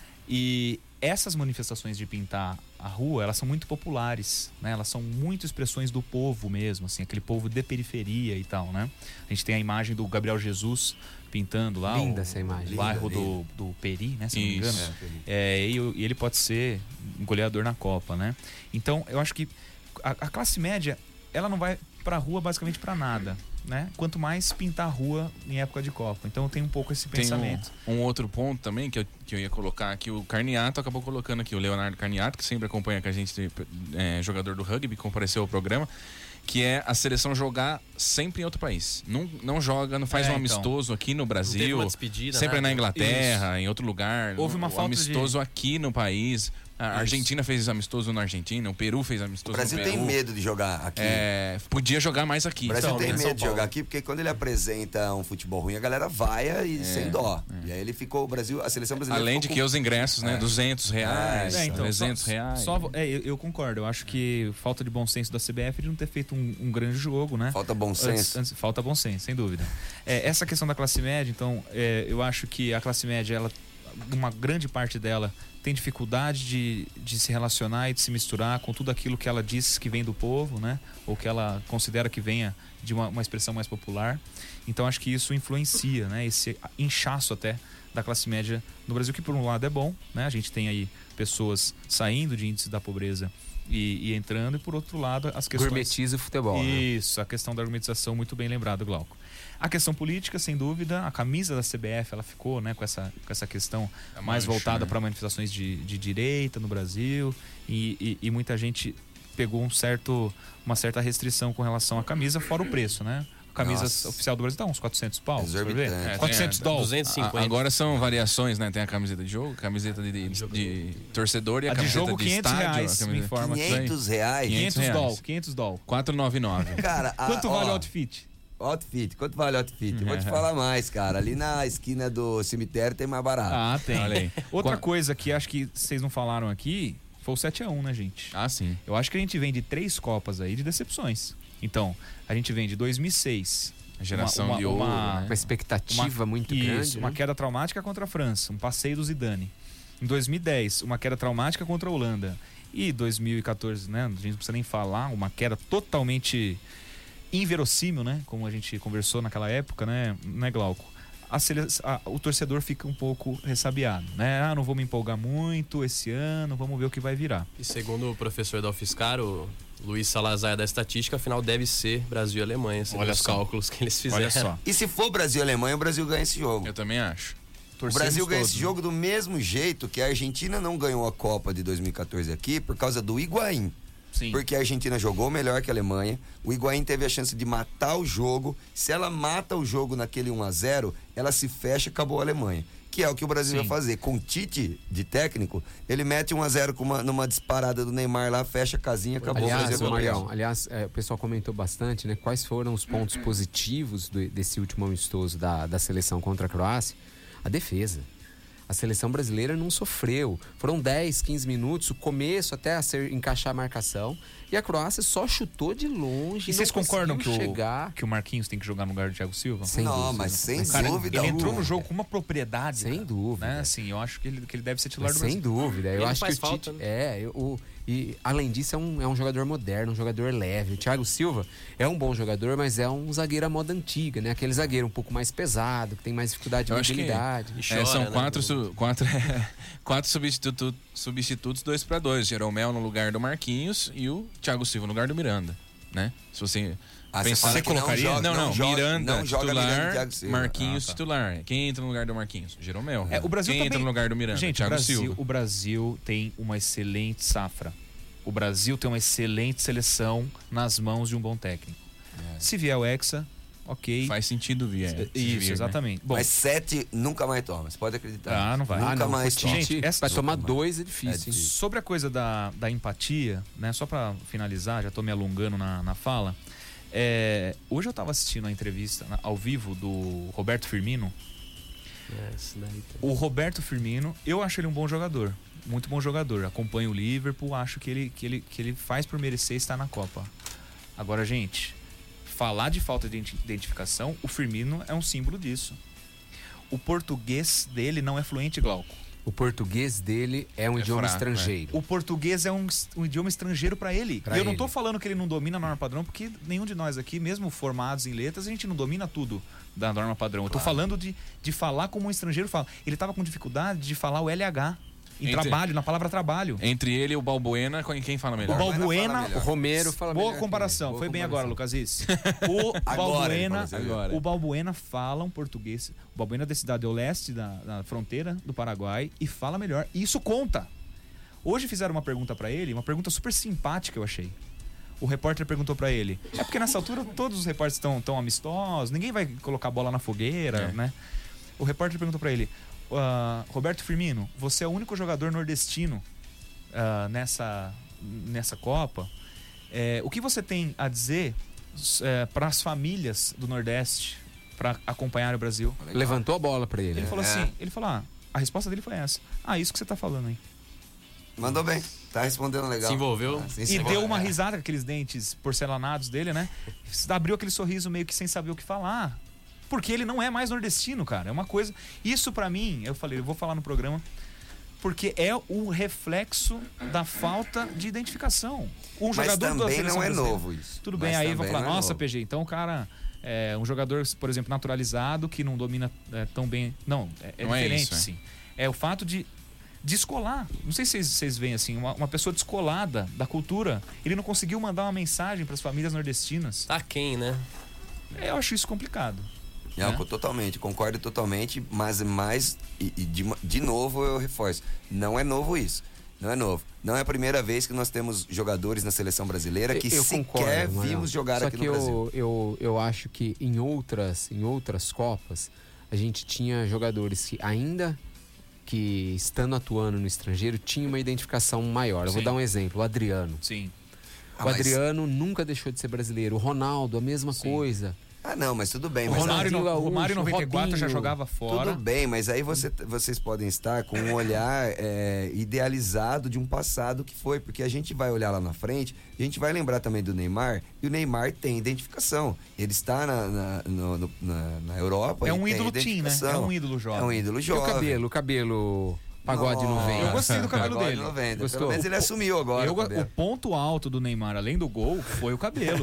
E essas manifestações de pintar a rua, elas são muito populares, né? Elas são muito expressões do povo mesmo, assim, aquele povo de periferia e tal, né? A gente tem a imagem do Gabriel Jesus pintando lá Linda o, essa imagem. o bairro Linda, do, do Peri, né? Se não me engano. Isso. É, e, o- e ele pode ser um goleador na Copa, né? Então, eu acho que a, a classe média, ela não vai pra rua basicamente pra nada, né? Quanto mais pintar a rua em época de Copa. Então, tem um pouco esse Tem pensamento. um, um outro ponto também que eu, que eu ia colocar aqui, o Carniato acabou colocando aqui, o Leonardo Carniato, que sempre acompanha com a gente, é, jogador do rugby, compareceu ao programa, que é a seleção jogar sempre em outro país. Não, não joga, não faz É, um então. amistoso aqui no Não teve Brasil, uma despedida, sempre nada. na Inglaterra, em outro lugar. Houve uma um falta de- amistoso aqui no país. A Argentina fez amistoso na Argentina, o Peru fez O amistoso Brasil no tem Peru. medo de jogar aqui. É, podia jogar mais aqui. O Brasil Então, tem né? medo São de Paulo. jogar aqui, porque quando ele apresenta um futebol ruim, a galera vaia e sem dó. E aí ele ficou, o Brasil, a seleção brasileira Além de ficou que com- os ingressos, né? É. duzentos reais, É, então, trezentos só- reais. só- é, eu, eu concordo. Eu acho que falta de bom senso da C B F de não ter feito um, um grande jogo, né? Falta bom Antes- senso. antes- falta bom senso, sem dúvida. É, essa questão da classe média, então, é, eu acho que a classe média, ela, uma grande parte dela tem dificuldade de, de se relacionar e de se misturar com tudo aquilo que ela diz que vem do povo, né? Ou que ela considera que venha de uma, uma expressão mais popular. Então, acho que isso influencia, né? Esse inchaço até da classe média no Brasil, que por um lado é bom, né? A gente tem aí pessoas saindo de índice da pobreza e, e entrando, e por outro lado as questões... Gourmetiza o futebol, né? Isso, a questão da argumentação, muito bem lembrado, Glauco. A questão política, sem dúvida, a camisa da C B F, ela ficou, né, com essa, com essa questão A mais mancha, voltada né? para manifestações de, de direita no Brasil, e, e, e muita gente pegou um certo, uma certa restrição com relação à camisa, fora o preço, né? camisa Nossa. oficial do Brasil tá uns quatrocentos pau. Exorbitante. É, É, quatrocentos tem- dólares. duzentos e cinquenta. A- Agora são variações, né? Tem a camiseta de jogo, camiseta de, de, de torcedor e a, A de camiseta jogo, de quinhentos estádio. reais, a camiseta- me informa. quinhentos reais? quinhentos quinhentos reais. dólares. quinhentos dólares. quatrocentos e noventa e nove. Cara, a- Quanto ó, vale o outfit? Outfit, quanto vale o outfit? Eu vou te É. falar mais, cara. Ali na esquina do cemitério tem mais barato. Ah, tem. Olha aí. Outra Qua- coisa que acho que vocês não falaram aqui foi o sete a um, né, gente? Ah, sim. Eu acho que a gente vem de três Copas aí de decepções. Então, a gente vem de dois mil e seis. A geração Uma- uma- de ouro, uma- né? Uma expectativa muito Isso, grande. uma né? queda traumática contra a França, um passeio do Zidane. Em dois mil e dez, uma queda traumática contra a Holanda. E dois mil e quatorze, né, a gente não precisa nem falar, uma queda totalmente inverossímil, né, como a gente conversou naquela época, né, né Glauco? A sele... a- o torcedor fica um pouco ressabiado, né? Ah, não vou me empolgar muito esse ano, vamos ver o que vai virar. E segundo o professor da UFSCar, o Luiz Salazar da Estatística, afinal deve ser Brasil e Alemanha, segundo Olha os só. cálculos que eles fizeram. Olha só. E se for Brasil e Alemanha, o Brasil ganha esse jogo. Eu também acho. O Torcemos Brasil ganha todos, esse né? jogo do mesmo jeito que a Argentina não ganhou a Copa de dois mil e quatorze aqui por causa do Higuaín. Sim. Porque a Argentina jogou melhor que a Alemanha. O Higuaín teve a chance de matar o jogo. Se ela mata o jogo naquele um a zero, ela se fecha e acabou a Alemanha. Que é o que o Brasil Sim. vai fazer. Com o Tite de técnico, ele mete um a zero com uma, numa disparada do Neymar lá, fecha a casinha, acabou o Aliás, Brasil ô, campeão. Marião, aliás, é, o pessoal comentou bastante, né? Quais foram os pontos positivos do- desse último amistoso da, da seleção contra a Croácia? A defesa. A seleção brasileira não sofreu. Foram dez, quinze minutos, o começo até a ser, encaixar a marcação. E a Croácia só chutou de longe. E vocês não concordam que conseguiu o, chegar. que o Marquinhos tem que jogar no lugar do Thiago Silva? Sem não, dúvida. mas sem Mas, Cara, dúvida. ele entrou alguma. no jogo com uma propriedade. Sem cara, dúvida. Né? Assim, eu acho que ele, que ele deve ser titular Mas do sem Brasil. dúvida. Eu Ele acho faz que o falta, Tite. né? É, eu- o, e além disso, é um, é um jogador moderno, um jogador leve. O Thiago Silva é um bom jogador, mas é um zagueiro à moda antiga, né? Aquele zagueiro um pouco mais pesado, que tem mais dificuldade de Eu acho que- mobilidade. E É, chora, são né? quatro, su- quatro, quatro substituto, substitutos, dois para dois. Jeromel no lugar do Marquinhos e o Thiago Silva no lugar do Miranda, né? Se você Ah, você pensar fala que não colocaria? joga- não, não, joga- Miranda não joga titular, Miranda e Thiago Silva. Marquinhos Ah, tá. titular. Quem entra no lugar do Marquinhos? Jeromel. É, o Brasil Quem também... entra no lugar do Miranda? Gente, o Thiago Brasil, Silva. o Brasil tem uma excelente safra. O Brasil tem uma excelente seleção nas mãos de um bom técnico. Se vier o Hexa, ok. Faz sentido vir. é, Isso, vir, né? exatamente. Bom, Mas sete nunca mais toma, você pode acreditar. Ah, não vai. Nunca Ah, não, mais o toma. Tite, Gente, essa- pra tomar Nunca dois é É difícil. hein? difícil. sobre a coisa da, da empatia, né? Só pra finalizar, já tô me alongando na, na fala. É, hoje eu tava assistindo a entrevista na- ao vivo do Roberto Firmino. É, isso daí tá- O Roberto Firmino, eu acho ele um bom jogador. Muito bom jogador. Acompanho o Liverpool, acho que ele, que ele, que ele faz por merecer estar na Copa. Agora, gente, falar de falta de identi- identificação, o Firmino é um símbolo disso. O português dele não é fluente, Glauco. O português dele é um É idioma fraco, estrangeiro. O português é um, um idioma estrangeiro para ele. Pra e eu não ele. tô falando que ele não domina a norma padrão, porque nenhum de nós aqui, mesmo formados em letras, a gente não domina tudo da norma padrão. Eu tô falando de, de falar como um estrangeiro fala. Ele tava com dificuldade de falar o L H em Entre- trabalho, na palavra trabalho. Entre ele e o Balbuena, quem fala O melhor? Balbuena Balbuena, fala melhor. O Romero fala boa melhor que comparação, ele. Boa foi bem comparação. agora, Lucas Rice. O Agora ele Balbuena, falou, agora. o Balbuena fala um português. O Balbuena é da cidade ao leste da, da fronteira do Paraguai e fala melhor. E isso conta. Hoje fizeram uma pergunta pra ele, uma pergunta super simpática, eu achei. O repórter perguntou pra ele: é porque nessa altura todos os repórteres estão tão amistosos, ninguém vai colocar a bola na fogueira, É. né? O repórter perguntou pra ele: "Ah, Roberto Firmino, você é o único jogador nordestino ah, nessa, nessa Copa. É, o que você tem a dizer para as famílias do Nordeste para acompanhar o Brasil?" Levantou a bola pra ele. Ele né? falou É. assim, ele falou, ah, a resposta dele foi essa. Ah, isso que você tá falando aí. Mandou bem, tá respondendo legal. Se envolveu. Ah, sim, E sim. deu uma É. risada com aqueles dentes porcelanados dele, né? Abriu aquele sorriso meio que sem saber o que falar. Porque ele não é mais nordestino, cara. É uma coisa... Isso pra mim, eu falei, eu vou falar no programa, porque é o reflexo da falta de identificação. Um Mas jogador da também seleção não é brasileira- novo isso. Tudo bem, Mas aí vão também falar, não é nossa, novo. P G, então o cara é um jogador, por exemplo, naturalizado, que não domina é, tão bem. Não, é, é Não é diferente, isso, é. sim. É o fato de descolar. Não sei se vocês, vocês veem assim, uma, uma pessoa descolada da cultura. Ele não conseguiu mandar uma mensagem para as famílias nordestinas. Tá quem, né? Eu acho isso complicado. Não, né? co- totalmente, concordo totalmente, mas mais, e, e de, de novo eu reforço, não é novo isso. Não é novo. Não é a primeira vez que nós temos jogadores na seleção brasileira que eu sequer concordo, Manuel. vimos jogar Só aqui que no Brasil. eu, eu, eu acho que em outras, em outras Copas, a gente tinha jogadores que ainda que estando atuando no estrangeiro tinha uma identificação maior. Eu vou Sim. dar um exemplo, o Adriano. Sim. Ah, o mas- Adriano nunca deixou de ser brasileiro. O Ronaldo, a mesma Sim. coisa. Ah, não, mas tudo bem. O Mas Romário, Ronaldinho no, o Romário em Gaúcho, noventa e quatro já Robinho. jogava fora. Tudo bem, mas aí você, vocês podem estar com um olhar é, idealizado de um passado que foi, porque a gente vai olhar lá na frente, a gente vai lembrar também do Neymar, e o Neymar tem identificação. Ele está na, na, no- no- na, na Europa. É e um tem ídolo teen, né? É identificação. um ídolo jovem. É um ídolo E o jovem. cabelo, o cabelo pagode Nossa. noventa. Eu gostei do cabelo Pagode dele. noventa. Gostou? Pelo menos ele assumiu agora. Eu o go- cabelo. o ponto alto do Neymar, além do gol, foi o cabelo.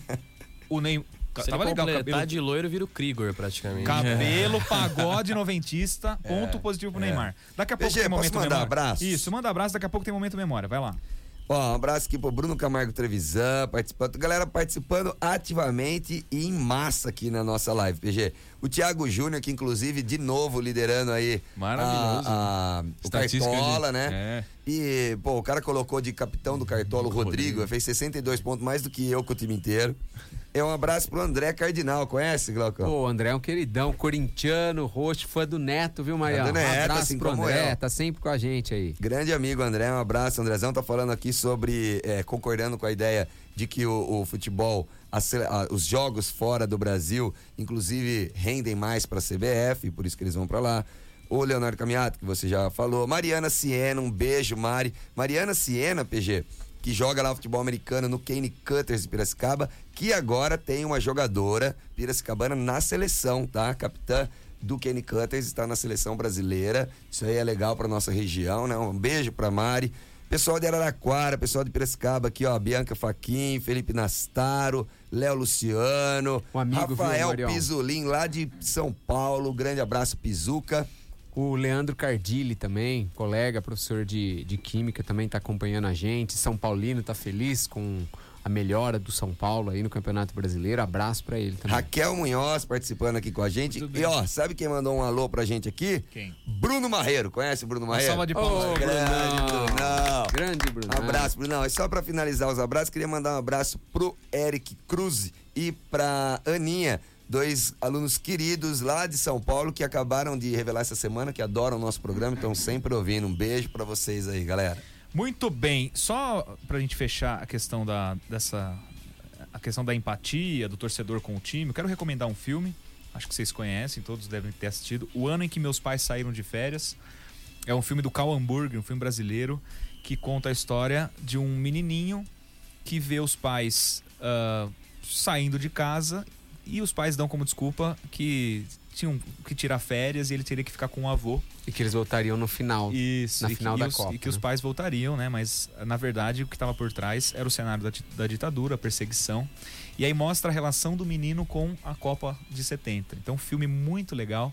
O Neymar. Se Tava ele legal o completar cabelo. de loiro, vira o Krigor, praticamente. Cabelo, pagode noventista, ponto É, positivo pro Neymar. Daqui a pouco P G, tem posso momento mandar memória. abraços? Isso, manda abraço, daqui a pouco tem momento memória. Vai lá. Ó, um abraço aqui pro Bruno Camargo Trevisan, participando. Galera participando ativamente e em massa aqui na nossa live, P G. O Thiago Júnior, que inclusive, de novo, liderando aí Maravilhoso. a, a, o Estatística Cartola, de- né? É. E, pô, o cara colocou de capitão do Cartola o Rodrigo, fez sessenta e dois pontos mais do que eu com o time inteiro. É um abraço pro André Cardinal, conhece, Glaucão? Pô, o André é um queridão, corintiano, roxo, fã do Neto, viu, Marião? Fã do Neto, um abraço assim pro como André, eu. tá sempre com a gente aí. Grande amigo André, um abraço. Andrezão tá falando aqui sobre, é, concordando com a ideia de que o, o futebol, a sele- a- os jogos fora do Brasil, inclusive, rendem mais pra C B F, por isso que eles vão pra lá. O Leonardo Camiato, que você já falou. Mariana Siena, um beijo, Mari. Mariana Siena, P G, que joga lá o futebol americano no Kane Cutters de Piracicaba, que agora tem uma jogadora piracicabana na seleção, tá? Capitã do Kane Cutters está na seleção brasileira. Isso aí é legal pra nossa região, né? Um beijo pra Mari. Pessoal de Araraquara, pessoal de Piracicaba aqui, ó, Bianca Faquin, Felipe Nastaro, Léo Luciano, Um amigo, viu, Rafael Marião? Pisolin, lá de São Paulo. Grande abraço, Pizuca. O Leandro Cardilli também, colega, professor de, de Química, também tá acompanhando a gente. São Paulino tá feliz com a melhora do São Paulo aí no Campeonato Brasileiro. Abraço pra ele também. Raquel Munhoz participando aqui com a gente. Tudo bem. E ó, sabe quem mandou um alô pra gente aqui? Quem? Bruno Marreiro. Conhece o Bruno Uma Marreiro? salva de palmas. Ô, Grande, Brunão. Brunão. Grande Bruno. Um abraço, Brunão. E só pra finalizar os abraços, queria mandar um abraço pro Eric Cruz e pra Aninha, dois alunos queridos lá de São Paulo que acabaram de revelar essa semana que adoram o nosso programa, estão sempre ouvindo. Um beijo pra vocês aí, galera. Muito bem. Só pra gente fechar a questão da dessa a questão da empatia do torcedor com o time, eu quero recomendar um filme. Acho que vocês conhecem, todos devem ter assistido. O Ano em que Meus Pais Saíram de Férias. É um filme do Cal Hamburger, um filme brasileiro que conta a história de um menininho que vê os pais ah, saindo de casa e os pais dão como desculpa que tinham que tirar férias e ele teria que ficar com o avô. E que eles voltariam no final. Isso, Na e final que, da e os, Copa, e que os né? pais voltariam, né? Mas, na verdade, o que estava por trás era o cenário da, di- da ditadura, a perseguição. E aí mostra a relação do menino com a Copa de setenta. Então, um filme muito legal.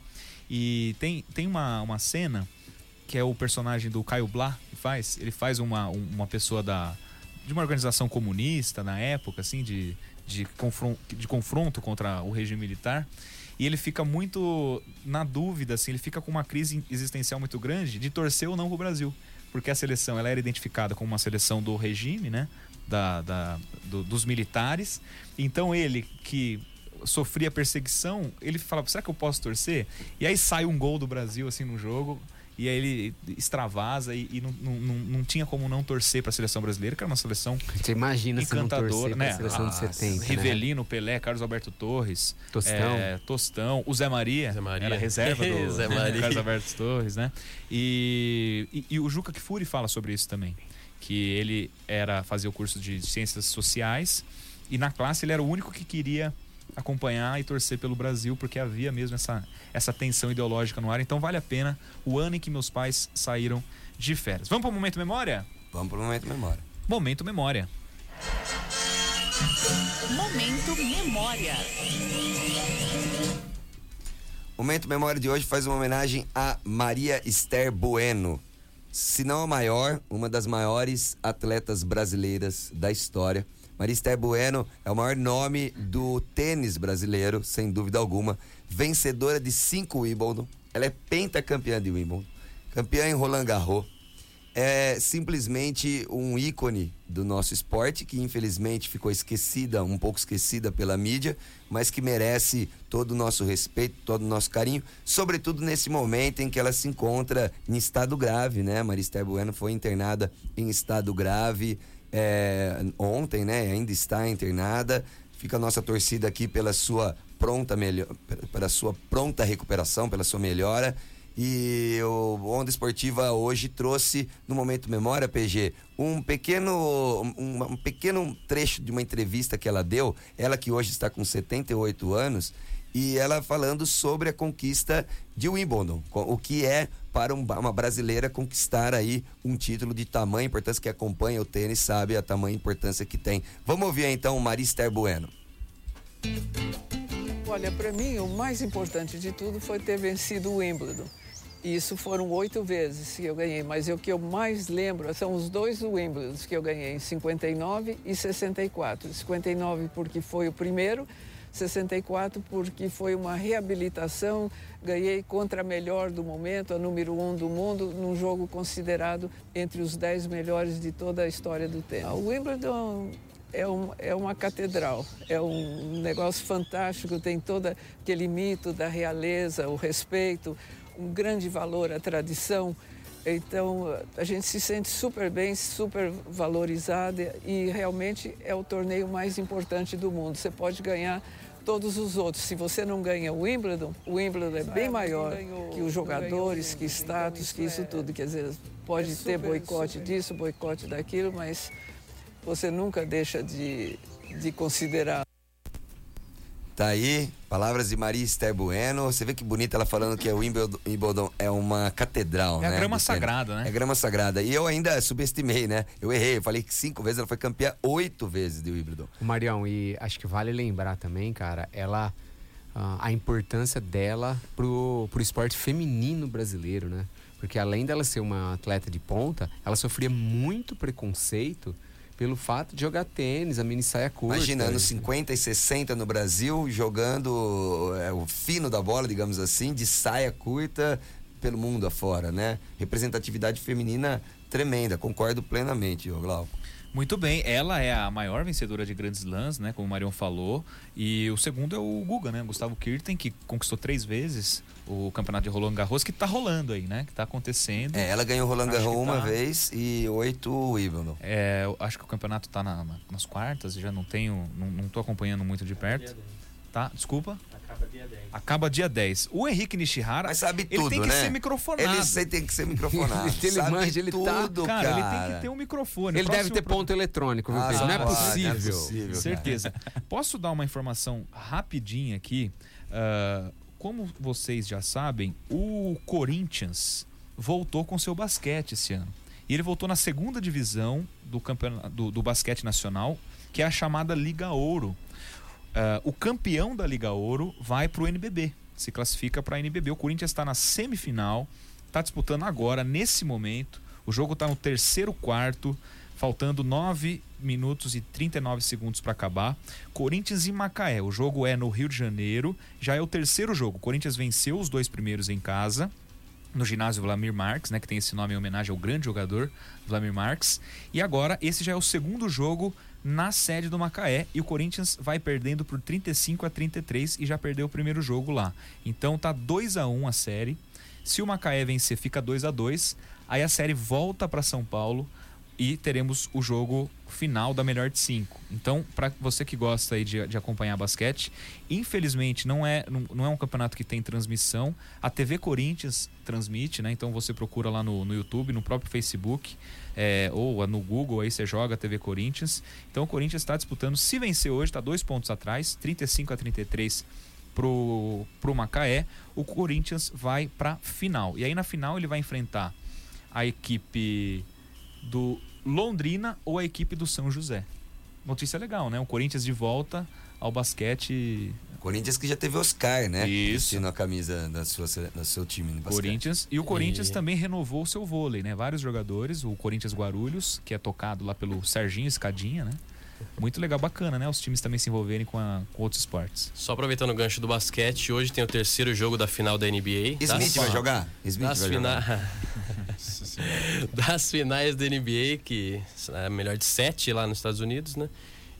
E tem, tem uma, uma cena que é o personagem do Caio Blá que faz. Ele faz uma, um- uma pessoa da, de uma organização comunista na época, assim, de, de, confron- de confronto contra o regime militar. E ele fica muito na dúvida, assim, ele fica com uma crise existencial muito grande de torcer ou não pro Brasil. Porque a seleção, ela era identificada como uma seleção do regime, né? Da, da, do- dos militares. Então ele, que sofria perseguição, ele falava, será que eu posso torcer? E aí sai um gol do Brasil, assim, no jogo. E aí ele extravasa e, e não, não, não, não tinha como não torcer pra seleção brasileira, que era uma seleção Você imagina se não encantadora, torcer né? pra seleção de Nossa, setenta, né? Rivelino, Pelé, Carlos Alberto Torres, Tostão. é, Tostão, o Zé Maria, Zé Maria. era reserva do Zé Maria. Carlos Alberto Torres, né? E, e, e o Juca Kfouri fala sobre isso também, que ele era fazia o curso de Ciências Sociais e na classe ele era o único que queria acompanhar e torcer pelo Brasil, porque havia mesmo essa, essa tensão ideológica no ar. Então vale a pena o ano em que meus pais saíram de férias. Vamos para o Momento Memória? Vamos pro momento memória. Momento Memória. Momento Memória. O Momento Memória de hoje faz uma homenagem a Maria Esther Bueno. Se não a maior, uma das maiores atletas brasileiras da história. Maria Esther Bueno é o maior nome do tênis brasileiro, sem dúvida alguma. Vencedora de cinco Wimbledon. Ela é pentacampeã de Wimbledon. Campeã em Roland Garros. é simplesmente um ícone do nosso esporte que infelizmente ficou esquecida, um pouco esquecida pela mídia, mas que merece todo o nosso respeito, todo o nosso carinho, sobretudo nesse momento em que ela se encontra em estado grave, né? Maria Esther Bueno foi internada em estado grave é, ontem, né? Ainda está internada. Fica a nossa torcida aqui pela sua pronta melhor, pela sua pronta recuperação, pela sua melhora. E o Onda Esportiva hoje trouxe, no Momento Memória, P G, um pequeno, um, um pequeno trecho de uma entrevista que ela deu, ela que hoje está com setenta e oito anos, e ela falando sobre a conquista de Wimbledon, o que é para um, uma brasileira conquistar aí um título de tamanha importância, que acompanha o tênis, sabe a tamanha importância que tem. Vamos ouvir então Maria Esther Bueno. Olha, para mim o mais importante de tudo foi ter vencido o Wimbledon. Isso foram oito vezes que eu ganhei, mas o que eu mais lembro são os dois Wimbledon que eu ganhei, em cinquenta e nove e sessenta e quatro. cinquenta e nove porque foi o primeiro, sessenta e quatro porque foi uma reabilitação, ganhei contra a melhor do momento, a número um do mundo, num jogo considerado entre os dez melhores de toda a história do tênis. O Wimbledon é, um, é uma catedral, é um negócio fantástico, tem todo aquele mito da realeza, o respeito, um grande valor à tradição. Então a gente se sente super bem, super valorizada, e realmente é o torneio mais importante do mundo. Você pode ganhar todos os outros. Se você não ganha o Wimbledon, o Wimbledon é bem maior que os jogadores, que status, que isso tudo. Quer dizer, pode ter boicote disso, boicote daquilo, mas você nunca deixa de, de considerar. Tá aí, palavras de Maria Esther Bueno. Você vê que bonita ela falando que o Wimbledon é uma catedral, é né? É a grama sagrada, né? É grama sagrada. E eu ainda subestimei, né? Eu errei, eu falei que cinco vezes, ela foi campeã oito vezes de Wimbledon. Marião, e acho que vale lembrar também, cara, ela, a importância dela pro, pro esporte feminino brasileiro, né? Porque além dela ser uma atleta de ponta, ela sofria muito preconceito pelo fato de jogar tênis, a mini saia curta. Imagina, anos cinquenta e sessenta no Brasil, jogando é, o fino da bola, digamos assim, de saia curta pelo mundo afora, né? Representatividade feminina tremenda, concordo plenamente, Glauco. Muito bem, ela é a maior vencedora de grandes slams, né, como o Marião falou, e o segundo é o Guga, né, Gustavo Kirten, que conquistou três vezes o campeonato de Roland Garros, que tá rolando aí, né, que tá acontecendo. É, ela ganhou o Roland Garros tá... uma vez e oito Wimbledon. É, eu acho que o campeonato tá na, na, nas quartas, já não tenho, não, não tô acompanhando muito de perto. Tá, desculpa. Acaba dia dez. Acaba dia dez. O Henrique Nishihara, mas sabe tudo, ele tem que né? ser microfonado. Ele tem que ser microfonado. ele sabe manja, ele tudo, tá... Cara, cara, ele tem que ter um microfone. Ele deve ter pro... ponto eletrônico, viu, Ah, Pedro? Não é pode, possível. não é possível, Certeza. Posso dar uma informação rapidinha aqui? Uh, como vocês já sabem, o Corinthians voltou com seu basquete esse ano. E ele voltou na segunda divisão do, campeonato, do, do basquete nacional, que é a chamada Liga Ouro. Uh, o campeão da Liga Ouro vai para o N B B, se classifica para a N B B. O Corinthians está na semifinal, está disputando agora, nesse momento. O jogo está no terceiro quarto, faltando nove minutos e trinta e nove segundos para acabar. Corinthians e Macaé, o jogo é no Rio de Janeiro, já é o terceiro jogo. O Corinthians venceu os dois primeiros em casa, no ginásio Vladimir Marques, né, que tem esse nome em homenagem ao grande jogador Vladimir Marques. E agora, esse já é o segundo jogo na sede do Macaé, e o Corinthians vai perdendo por trinta e cinco a trinta e três e já perdeu o primeiro jogo lá. Então tá dois a um a série. Se o Macaé vencer, fica dois a dois. Aí a série volta para São Paulo e teremos o jogo final da melhor de cinco. Então, para você que gosta aí de, de acompanhar basquete, infelizmente não é, não, não é um campeonato que tem transmissão. A T V Corinthians transmite, né? Então você procura lá no, no YouTube, no próprio Facebook, é, ou no Google, aí você joga a T V Corinthians. Então o Corinthians está disputando, se vencer hoje, está dois pontos atrás, trinta e cinco a trinta e três pro, pro Macaé. O Corinthians vai para final. E aí na final ele vai enfrentar a equipe do Londrina ou a equipe do São José. Notícia legal, né? O Corinthians de volta ao basquete. Corinthians que já teve Oscar, né? Isso. Vestindo a camisa da sua, do seu time no basquete. Corinthians. E o Corinthians E... também renovou o seu vôlei, né? Vários jogadores. O Corinthians Guarulhos, que é tocado lá pelo Serginho Escadinha, né? Muito legal, bacana, né? Os times também se envolverem com, a, com outros esportes. Só aproveitando o gancho do basquete, hoje tem o terceiro jogo da final da N B A. Smith vai jogar? Smith Das vai fina... jogar. das finais da N B A, que é a melhor de sete lá nos Estados Unidos, né?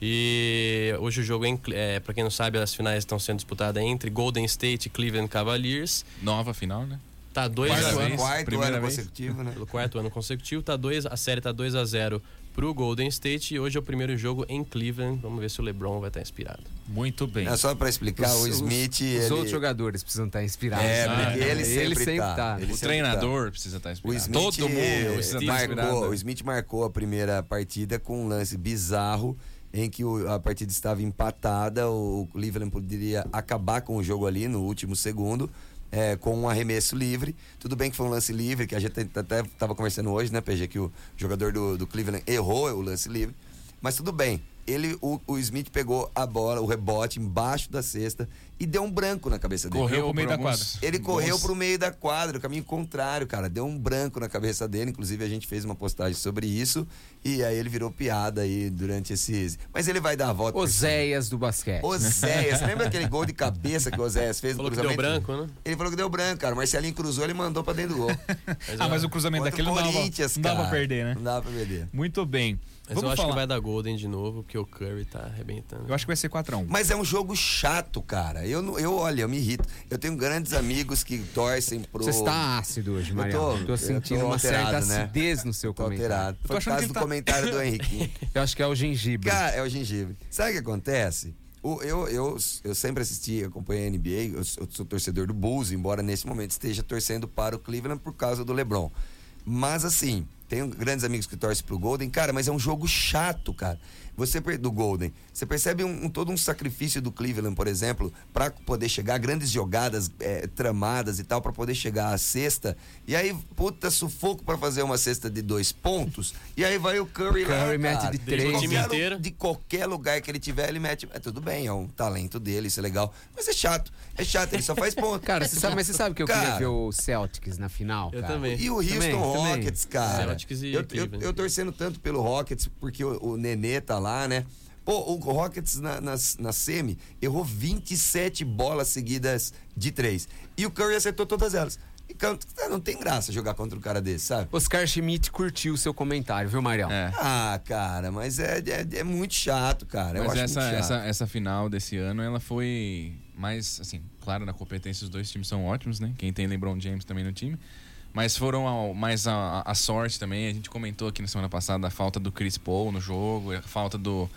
E hoje o jogo, é, é, para quem não sabe, as finais estão sendo disputadas entre Golden State e Cleveland Cavaliers. Nova final, né? Tá dois Quarta a vez. zero. Quarto primeira ano vez. consecutivo, né? Pelo quarto ano consecutivo, tá dois, a série tá dois a zero pro Golden State e hoje é o primeiro jogo em Cleveland. Vamos ver se o LeBron vai estar inspirado. Muito bem. É só pra explicar, Os- o os- Smith. Os ele... outros jogadores precisam estar inspirados. É, né? porque ele sempre, ele sempre tá. tá. Ele O sempre treinador precisa estar O inspirado. Smith, Todo mundo precisa estar inspirado. marcou, o Smith marcou a primeira partida com um lance bizarro em que o- a partida estava empatada, o Cleveland poderia acabar com o jogo ali no último segundo, é, com um arremesso livre. Tudo bem que foi um lance livre, que a gente até estava conversando hoje, né, P G, que o jogador do, do Cleveland errou o lance livre, mas tudo bem. Ele, o, o Smith pegou a bola, o rebote embaixo da cesta e deu um branco na cabeça dele. Correu pro meio por da alguns- Ele correu alguns- pro meio da quadra, o caminho contrário, cara. Deu um branco na cabeça dele. Inclusive, a gente fez uma postagem sobre isso. E aí ele virou piada aí durante esses. Mas ele vai dar a volta. por cima. Oséias do basquete. Oséias. Você lembra aquele gol de cabeça que o Oséias fez no Falou que deu cruzamento? branco, né? Ele falou que deu branco, cara. O Marcelinho cruzou, ele mandou pra dentro do gol. Ah, mas o cruzamento Contra daquele o não dava, Corinthians, não dava cara. pra perder, né? Não dava pra perder. Muito bem. Mas Vamos eu acho falar. que vai dar Golden de novo, porque o Curry tá arrebentando. Eu acho que vai ser quatro a um. Mas é um jogo chato, cara. Eu, não- eu olha, eu me irrito. Eu tenho grandes amigos que torcem pro. Você está ácido hoje, Mariano. tô- Tô, eu sentindo tô uma alterado, certa né? acidez no seu Tô comentário. alterado. tô Foi por achando causa que do ele tá- comentário do Henriquinho. Eu acho que é o gengibre. Cara, é o gengibre. Sabe o que acontece? O- eu, eu, eu sempre assisti, acompanhei a N B A, eu sou, eu sou torcedor do Bulls, embora nesse momento esteja torcendo para o Cleveland por causa do LeBron. Mas assim, tenho grandes amigos que torcem pro Golden, cara, mas é um jogo chato, cara. Você per- do Golden, você percebe um, um- todo um sacrifício do Cleveland, por exemplo, para poder chegar, grandes jogadas é, tramadas e tal, para poder chegar à cesta. E aí, puta, sufoco para fazer uma cesta de dois pontos. E aí vai o Curry, lá, Curry mete cara. de três. O time Qualquer- inteiro. De qualquer lugar que ele tiver, ele mete. É, tudo bem, é um talento dele, isso é legal. Mas é chato, é chato, ele só faz ponto. Cara, você sabe, mas você sabe que eu Cara. queria ver o Celtics na final, Eu cara? também. E o Houston Também, também. Rockets, cara. Celtics e eu, eu, Cleveland. eu torcendo tanto pelo Rockets, porque o, o Nenê tá lá, né? Pô, o Rockets na, na, na semi errou vinte e sete bolas seguidas de três. E o Curry acertou todas elas. E can- não tem graça jogar contra um cara desse, sabe? Oscar Schmidt curtiu o seu comentário, viu, Marião? É. Ah, cara, mas é, é, é muito chato, cara. Eu Mas acho essa, muito chato. essa, essa final desse ano, ela foi mais, assim, claro, na competência os dois times são ótimos, né? Quem tem LeBron James também no time. Mas foram ao- mais a, a sorte também. A gente comentou aqui na semana passada a falta do Chris Paul no jogo, a falta do...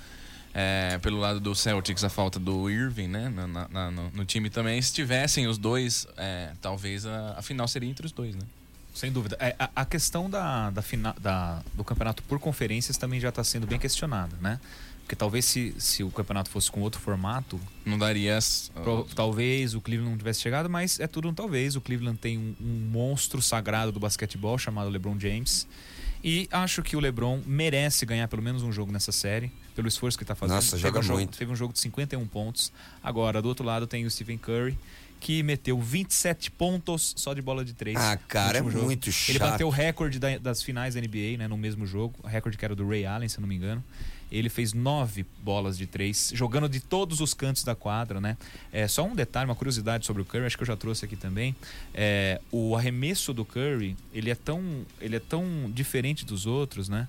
é, pelo lado do Celtics, a falta do Irving, né? Na, na- na- no, no time também. Se tivessem os dois, é, talvez a, a final seria entre os dois, né? Sem dúvida. É, a, a questão da, da, fina, da- do campeonato por conferências também já está sendo bem questionada, né? Porque talvez se, se o campeonato fosse com outro formato, Não daria... as- pro- talvez o Cleveland não tivesse chegado, mas é tudo um talvez. O Cleveland tem um, um monstro sagrado do basquetebol chamado LeBron James. E acho que o LeBron merece ganhar pelo menos um jogo nessa série, pelo esforço que está fazendo. Nossa, Teve joga um jogo, muito. Teve um jogo de cinquenta e um pontos. Agora, do outro lado, tem o Stephen Curry, que meteu vinte e sete pontos só de bola de três. Ah, cara, é no último jogo. muito chato. Ele bateu o recorde da- das finais da N B A, né, no mesmo jogo. O recorde que era do Ray Allen, se eu não me engano. Ele fez nove bolas de três, jogando de todos os cantos da quadra, né? É, só um detalhe, uma curiosidade sobre o Curry, acho que eu já trouxe aqui também. É, o arremesso do Curry, ele é tão, ele é tão diferente dos outros, né?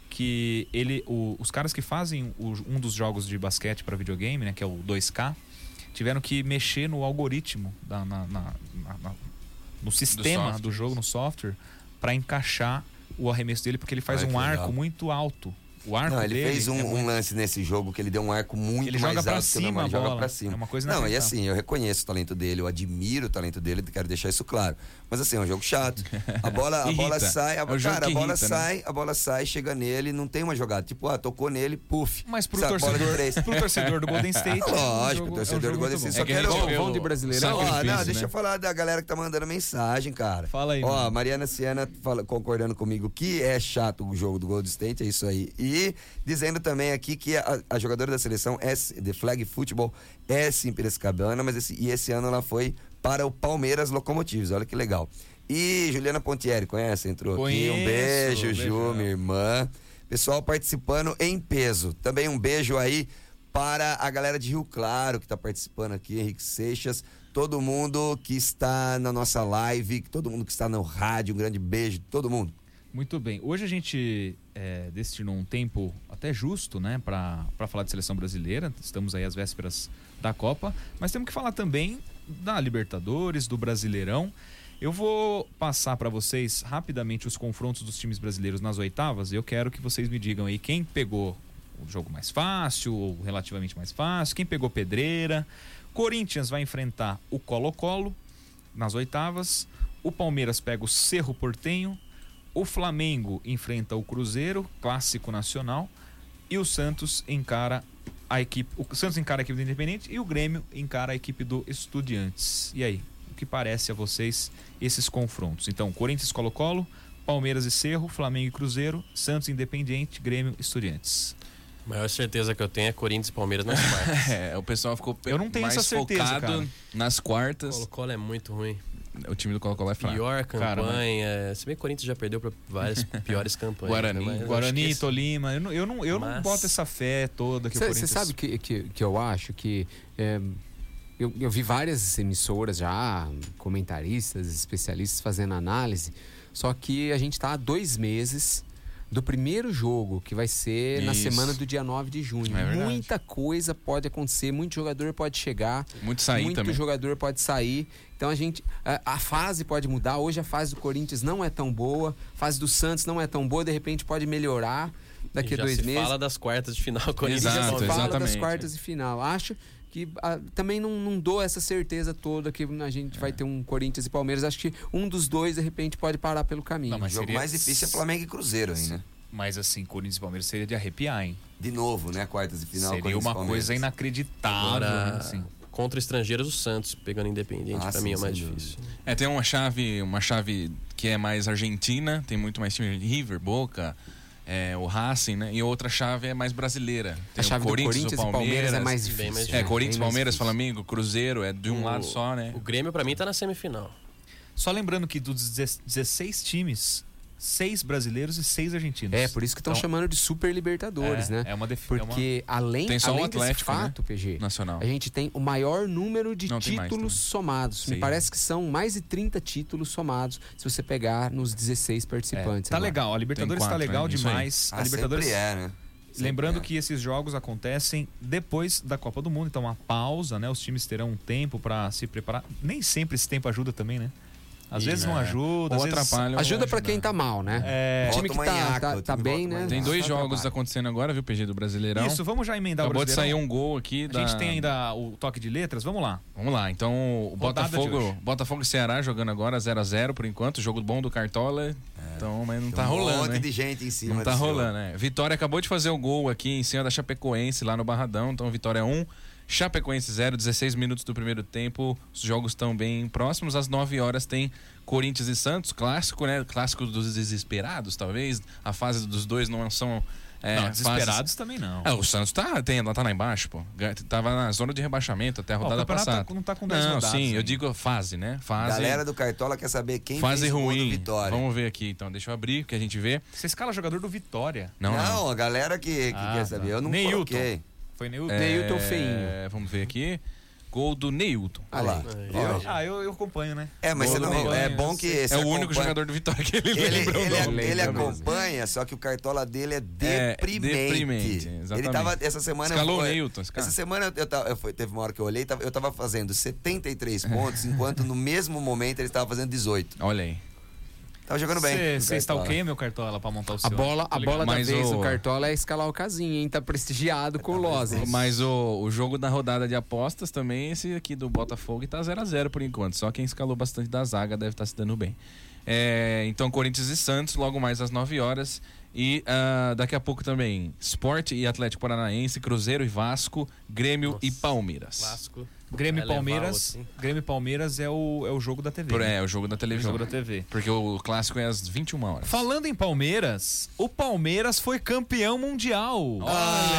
Que ele, o- os caras que fazem o- um dos jogos de basquete para videogame, né? Que é o dois K, tiveram que mexer no algoritmo, da, na, na- na- na- no sistema software, do jogo, no software, para encaixar o arremesso dele, porque ele faz Olha que um arco legal. muito alto. O arco Não, ele dele fez um, é um muito- lance nesse jogo que ele deu um arco muito Ele mais joga pra alto que o cima normal, a ele joga bola. pra cima. É uma coisa Não, e inacreditável. assim, eu reconheço o talento dele, eu admiro o talento dele, quero deixar isso claro. Mas assim, é um jogo chato. A bola, a bola Irrita. sai, a, É o jogo cara, a que bola irrita, né? sai, a bola sai, chega nele, não tem uma jogada. Tipo, ah, tocou nele, puf. Mas pro sabe, bola de torcedor, três. pro torcedor do Golden State. é um Lógico, jogo- o torcedor é um do jogo Golden muito State bom. só É que a quero... gente vê Vão o de Brasileirão. Ó, não, sacrifício, deixa né? eu falar da galera que tá mandando mensagem, cara. Fala aí, Ó, mano. a Mariana Siena fala- concordando comigo que é chato o jogo do Golden State, é isso aí. E dizendo também aqui que a, a jogadora da seleção é, de flag football é sim Piracicabana, mas esse, e esse ano ela foi para o Palmeiras Locomotives, olha que legal. E Juliana Pontieri, conhece? Entrou aqui. Um Conheço, beijo, Ju, beijão. minha irmã. Pessoal participando em peso. Também um beijo aí para a galera de Rio Claro que está participando aqui, Henrique Seixas, todo mundo que está na nossa live, todo mundo que está no rádio, um grande beijo, todo mundo. Muito bem. Hoje a gente é, destinou um tempo até justo, né, para falar de seleção brasileira. Estamos aí às vésperas da Copa, mas temos que falar também da Libertadores, do Brasileirão. Eu vou passar para vocês rapidamente os confrontos dos times brasileiros nas oitavas. Eu quero que vocês me digam aí quem pegou o jogo mais fácil ou relativamente mais fácil, quem pegou pedreira. Corinthians vai enfrentar o Colo-Colo nas oitavas. O Palmeiras pega o Cerro Porteño. O Flamengo enfrenta o Cruzeiro, clássico nacional, e o Santos encara a equipe, o Santos encara a equipe do Independente e o Grêmio encara a equipe do Estudiantes. E aí, o que parece a vocês esses confrontos? Então, Corinthians, Colo-Colo, Palmeiras e Cerro, Flamengo e Cruzeiro, Santos, Independente, Grêmio, Estudiantes. A maior certeza que eu tenho é Corinthians e Palmeiras nas quartas. É, o pessoal ficou Eu não tenho mais essa certeza, focado cara. nas quartas. Colo-Colo é muito ruim. O time do Colo-Colo é fraco. Pior Cara, campanha. Se bem que o Corinthians já perdeu para várias piores campanhas. Guarani. né? Mas eu acho Guarani, que esse- Tolima, eu não, eu não, eu não Mas- boto essa fé toda que o Você Corinthians... sabe que, que, que eu acho que é, eu, eu vi várias emissoras já, comentaristas, especialistas fazendo análise, só que a gente está há dois meses do primeiro jogo, que vai ser na Isso. semana do dia nove de junho. É verdade. Muita coisa pode acontecer, muito jogador pode chegar, Muito sair muito também. jogador pode sair. Então a gente, a, a fase pode mudar. Hoje a fase do Corinthians não é tão boa, a fase do Santos não é tão boa, de repente pode melhorar daqui E a já dois se meses. fala das quartas de final. Corinthians e Exato, Já se Palmeiras. fala das exatamente. quartas de final. Acho que ah, também não, não dou essa certeza toda que a gente É. vai ter um Corinthians e Palmeiras. Acho que um dos dois, de repente, pode parar pelo caminho. Não, O mas jogo seria- mais difícil é Flamengo e Cruzeiro aí, né? Mas assim, Corinthians e Palmeiras seria de arrepiar, hein? De novo, né? Quartas de final. seria Corinthians e uma Palmeiras. coisa inacreditável, Agora, né? Assim. contra estrangeiros, o Santos pegando Independente, Ah, pra sim, mim é mais sem difícil. É, tem uma chave, uma chave que é mais argentina, tem muito mais time, River, Boca, é, o Racing, né? E outra chave é mais brasileira. Tem A chave o do Corinthians, Corinthians o e Palmeiras é mais bem difícil. mais É, né? Corinthians, Bem mais Palmeiras, difícil. Flamengo, Cruzeiro, é de um O- lado só, né? O Grêmio, pra mim, tá na semifinal. Só lembrando que dos dezesseis times, seis brasileiros e seis argentinos. É, por isso que estão Então, chamando de Super Libertadores, é, né? É uma def... Porque além, Tem só o além Atlético, desse fato, P G, Nacional. a gente tem o maior número de Não, tem mais títulos também. somados. Me Sim. parece que são mais de trinta títulos somados, se você pegar nos dezesseis é, participantes. tá agora. legal, a Libertadores Tem tá quatro, legal né? Isso aí. demais. Ah, A Libertadores sempre é, né? Sempre Lembrando é. que esses jogos acontecem depois da Copa do Mundo, então uma pausa, né? Os times terão um tempo pra se preparar. Nem sempre esse tempo ajuda também, né? Às E, vezes não né? ajuda, Ou às vezes atrapalha. Ajuda pra Ajuda. quem tá mal, né? É, O time Volta que uma tá, nhaca, tá, o tá time bem, volta uma né? nhaca. Tem dois Só jogos atrapalha. acontecendo agora, viu, P G, do Brasileirão. Isso, vamos já emendar Acabou o de Brasileirão. sair um gol aqui. A Da... gente tem ainda o toque de letras, vamos lá. Vamos lá, então o Rodada de hoje. Botafogo, Botafogo e Ceará jogando agora zero a zero por enquanto, jogo bom do Cartola. Então, mas não Tem tá um rolando, monte né? de gente em cima. Não tá desse rolando, jogo. né? Vitória acabou de fazer o gol aqui em cima da Chapecoense, lá no Barradão. Então, Vitória um, Chapecoense zero, dezesseis minutos do primeiro tempo. Os jogos estão bem próximos. Às nove horas tem Corinthians e Santos, clássico, né? Clássico dos desesperados, talvez. A fase dos dois não são... É, não, desesperados fases- também não. É, o Santos tá, tem, lá tá lá embaixo, pô. Tava na zona de rebaixamento até a Ó, o rodada campeonato passada. tá- não tá com dez Não, rodadas sim, eu ainda. digo fase, né? Fase, Galera do Cartola quer saber quem fase fez o gol do ruim. Vitória. Vamos ver aqui, então. Deixa eu abrir, que a gente vê. Você escala jogador do Vitória. Não, Não, não. a galera que, que Ah, quer tá. saber. Eu não Neilton. coloquei. Foi Neilton. É, Neilton Feinho. Vamos ver aqui. Gol do Neilton. Olha lá. Aí, Viu? ó. Ah, eu, eu acompanho, né? É, mas Gol você do não, Neilton. é bom que É você o único acompanha- jogador do Vitória que ele, Ele, lembra o ele, nome. ele lembra mesmo. acompanha, só que o cartola dele é É, deprimente. deprimente, ele exatamente. tava essa semana Escalou eu, o Neilton, escala. Essa semana eu, tava, eu fui- teve uma hora que eu olhei, tava- eu tava fazendo setenta e três pontos, enquanto no mesmo momento ele estava fazendo dezoito. Olha aí. Tava jogando bem. Você o está Cartola. ok, meu Cartola, pra montar o seu? A bola, a bola da Mas vez o- do Cartola é escalar o casinho, hein? Tá prestigiado com o Lozes. Mas o, o jogo da rodada de apostas também, esse aqui do Botafogo, e tá zero a zero por enquanto. Só quem escalou bastante da zaga deve estar se dando bem. É, então, Corinthians e Santos, logo mais às nove horas. E ah, daqui a pouco também, Sport e Atlético Paranaense, Cruzeiro e Vasco, Grêmio Nossa. e Palmeiras. Clássico. Grêmio e Vai levar Palmeiras. outro, hein? Grêmio e Palmeiras é o, é o jogo da T V. Por- né? É, o jogo da o televisão. jogo da T V. Porque o clássico é às vinte e uma horas. Falando em Palmeiras, o Palmeiras foi campeão mundial. Olha,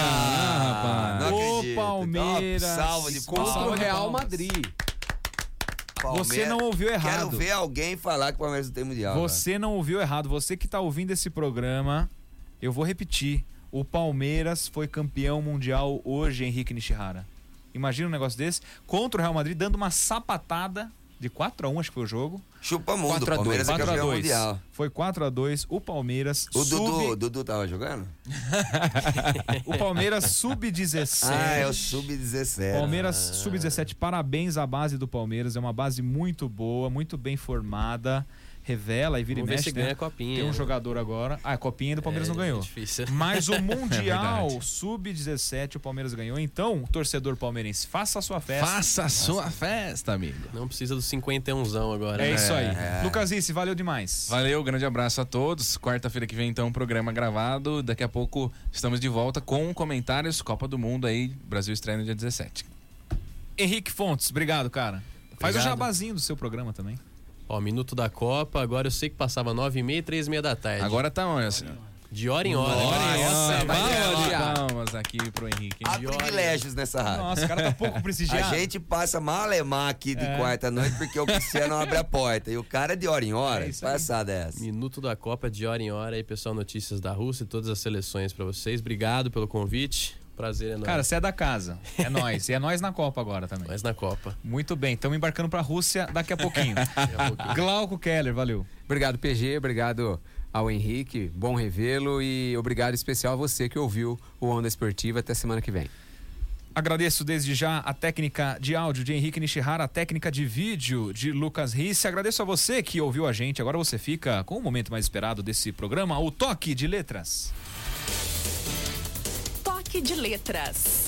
rapaz. não O acredito. Palmeiras Ó, salva de Contra o palmas. Real palmas. Madrid. Palmeiras. Você não ouviu errado. Quero ver alguém falar que o Palmeiras não tem mundial. Você não ouviu errado. Você que tá ouvindo esse programa, eu vou repetir. O Palmeiras foi campeão mundial hoje, Henrique Nishihara. Imagina um negócio desse. Contra o Real Madrid, dando uma sapatada De quatro a um, acho que foi o jogo. Chupa mundo, quatro a o Palmeiras é quatro a campeão dois. mundial. Foi quatro a dois. O Palmeiras O sub... Dudu, o Dudu tava jogando? O Palmeiras sub dezessete. Ah, é o sub dezessete. Palmeiras sub dezessete, parabéns à base do Palmeiras. É uma base muito boa, muito bem formada. Revela e vira Vamos e ver mexe. se né? ganha a copinha. Tem um né? jogador agora. Ah, a copinha do Palmeiras É, não ganhou. é difícil. Mas o Mundial verdade. sub dezessete o Palmeiras ganhou. Então, torcedor palmeirense, faça a sua festa. Faça a sua festa, amigo. Não precisa do cinquenta e umzão agora. É né? isso aí. É. Lucas Risse, valeu demais. Valeu, grande abraço a todos. Quarta-feira que vem, então, programa gravado. Daqui a pouco estamos de volta com comentários Copa do Mundo aí. Brasil estreia no dia dezessete. Henrique Fontes, obrigado, cara. Faz o Obrigado. jabazinho do seu programa também. Ó, minuto da Copa. Agora eu sei que passava nove e meia e três e meia da tarde. Agora tá onde, assim? De hora em hora. Nossa, Nossa, mas é, Palmas de ó. palmas aqui pro Henrique. Há de hora. privilégios nessa rádio. Nossa, o cara tá pouco A prestigiado. gente passa malemar aqui de É. quarta-noite porque o Cristiano abre a porta. E o cara é de hora em hora. É isso aí. Passada essa. Minuto da Copa, de hora em hora. Aí, pessoal, notícias da Rússia e todas as seleções pra vocês. Obrigado pelo convite. Prazer enorme. Cara, você é da casa. É nós. E é nós na Copa agora também. Nós na Copa. Muito bem, estamos embarcando pra Rússia daqui a pouquinho. Daqui a pouquinho. Glauco Keller, valeu. Obrigado, P G. Obrigado ao Henrique. Bom revê-lo. E obrigado especial a você que ouviu o Onda Esportiva. Até semana que vem. Agradeço desde já a técnica de áudio de Henrique Nishihara, a técnica de vídeo de Lucas Risse. Agradeço a você que ouviu a gente. Agora você fica com o momento mais esperado desse programa, o Toque de Letras. Toque de letras.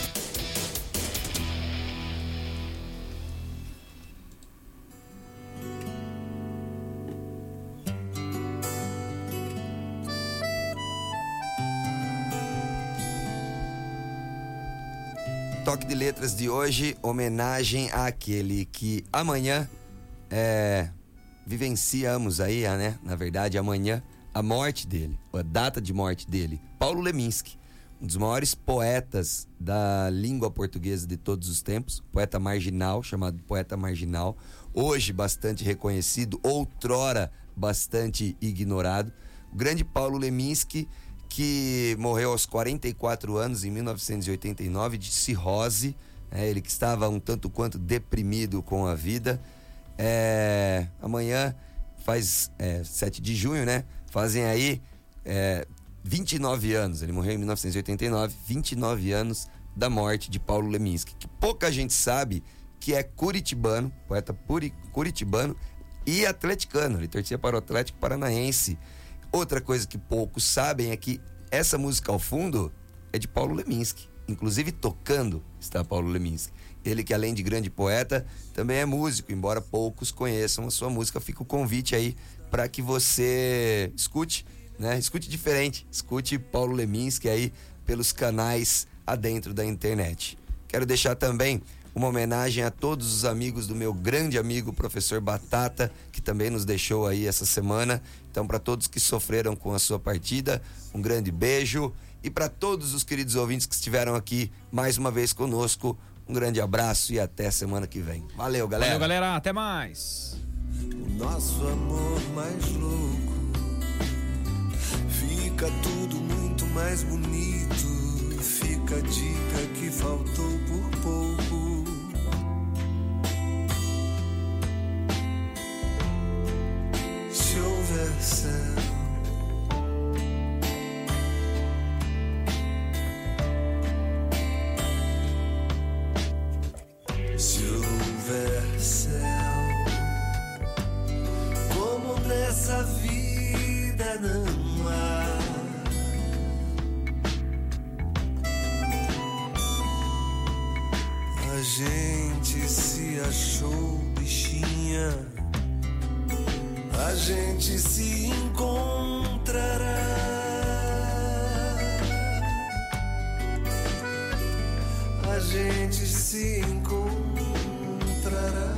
Toque de letras de hoje, homenagem àquele que amanhã é, vivenciamos aí, né? Na verdade, amanhã, a morte dele, a data de morte dele. Paulo Leminski, um dos maiores poetas da língua portuguesa de todos os tempos, poeta marginal, chamado poeta marginal, hoje bastante reconhecido, outrora bastante ignorado. O grande Paulo Leminski, que morreu aos quarenta e quatro anos, em mil novecentos e oitenta e nove, de cirrose, né? Ele que estava um tanto quanto deprimido com a vida. É, amanhã faz é, sete de junho, né? Fazem aí é, vinte e nove anos, ele morreu em mil novecentos e oitenta e nove, vinte e nove anos da morte de Paulo Leminski, que pouca gente sabe que é curitibano, poeta puri, curitibano e atleticano, ele torcia para o Atlético Paranaense. Outra coisa que poucos sabem é que essa música ao fundo é de Paulo Leminski. Inclusive tocando está Paulo Leminski. Ele que além de grande poeta, também é músico, embora poucos conheçam a sua música. Fica o convite aí para que você escute, né? Escute diferente, escute Paulo Leminski aí pelos canais adentro da internet. Quero deixar também uma homenagem a todos os amigos do meu grande amigo professor Batata, que também nos deixou aí essa semana. Então, para todos que sofreram com a sua partida, um grande beijo. E para todos os queridos ouvintes que estiveram aqui mais uma vez conosco, um grande abraço e até semana que vem. Valeu, galera. Valeu, galera. Até mais. O nosso amor mais louco, fica tudo muito mais bonito. Fica a dica que faltou por pouco. Se houver céu, se houver céu, como nessa vida não há, a gente se achou bichinha, a gente se encontrará. A gente se encontrará.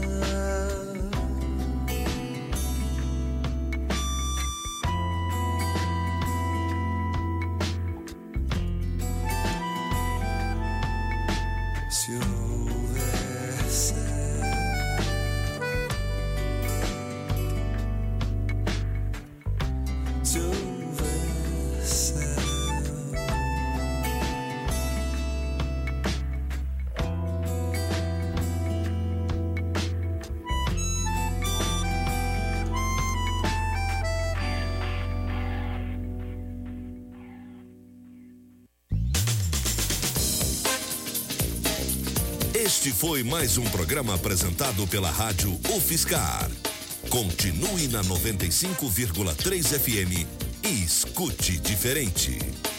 Se houver céu, se houver céu, Este foi mais um programa apresentado pela Rádio UFSCar. Continue na noventa e cinco vírgula três F M e escute diferente.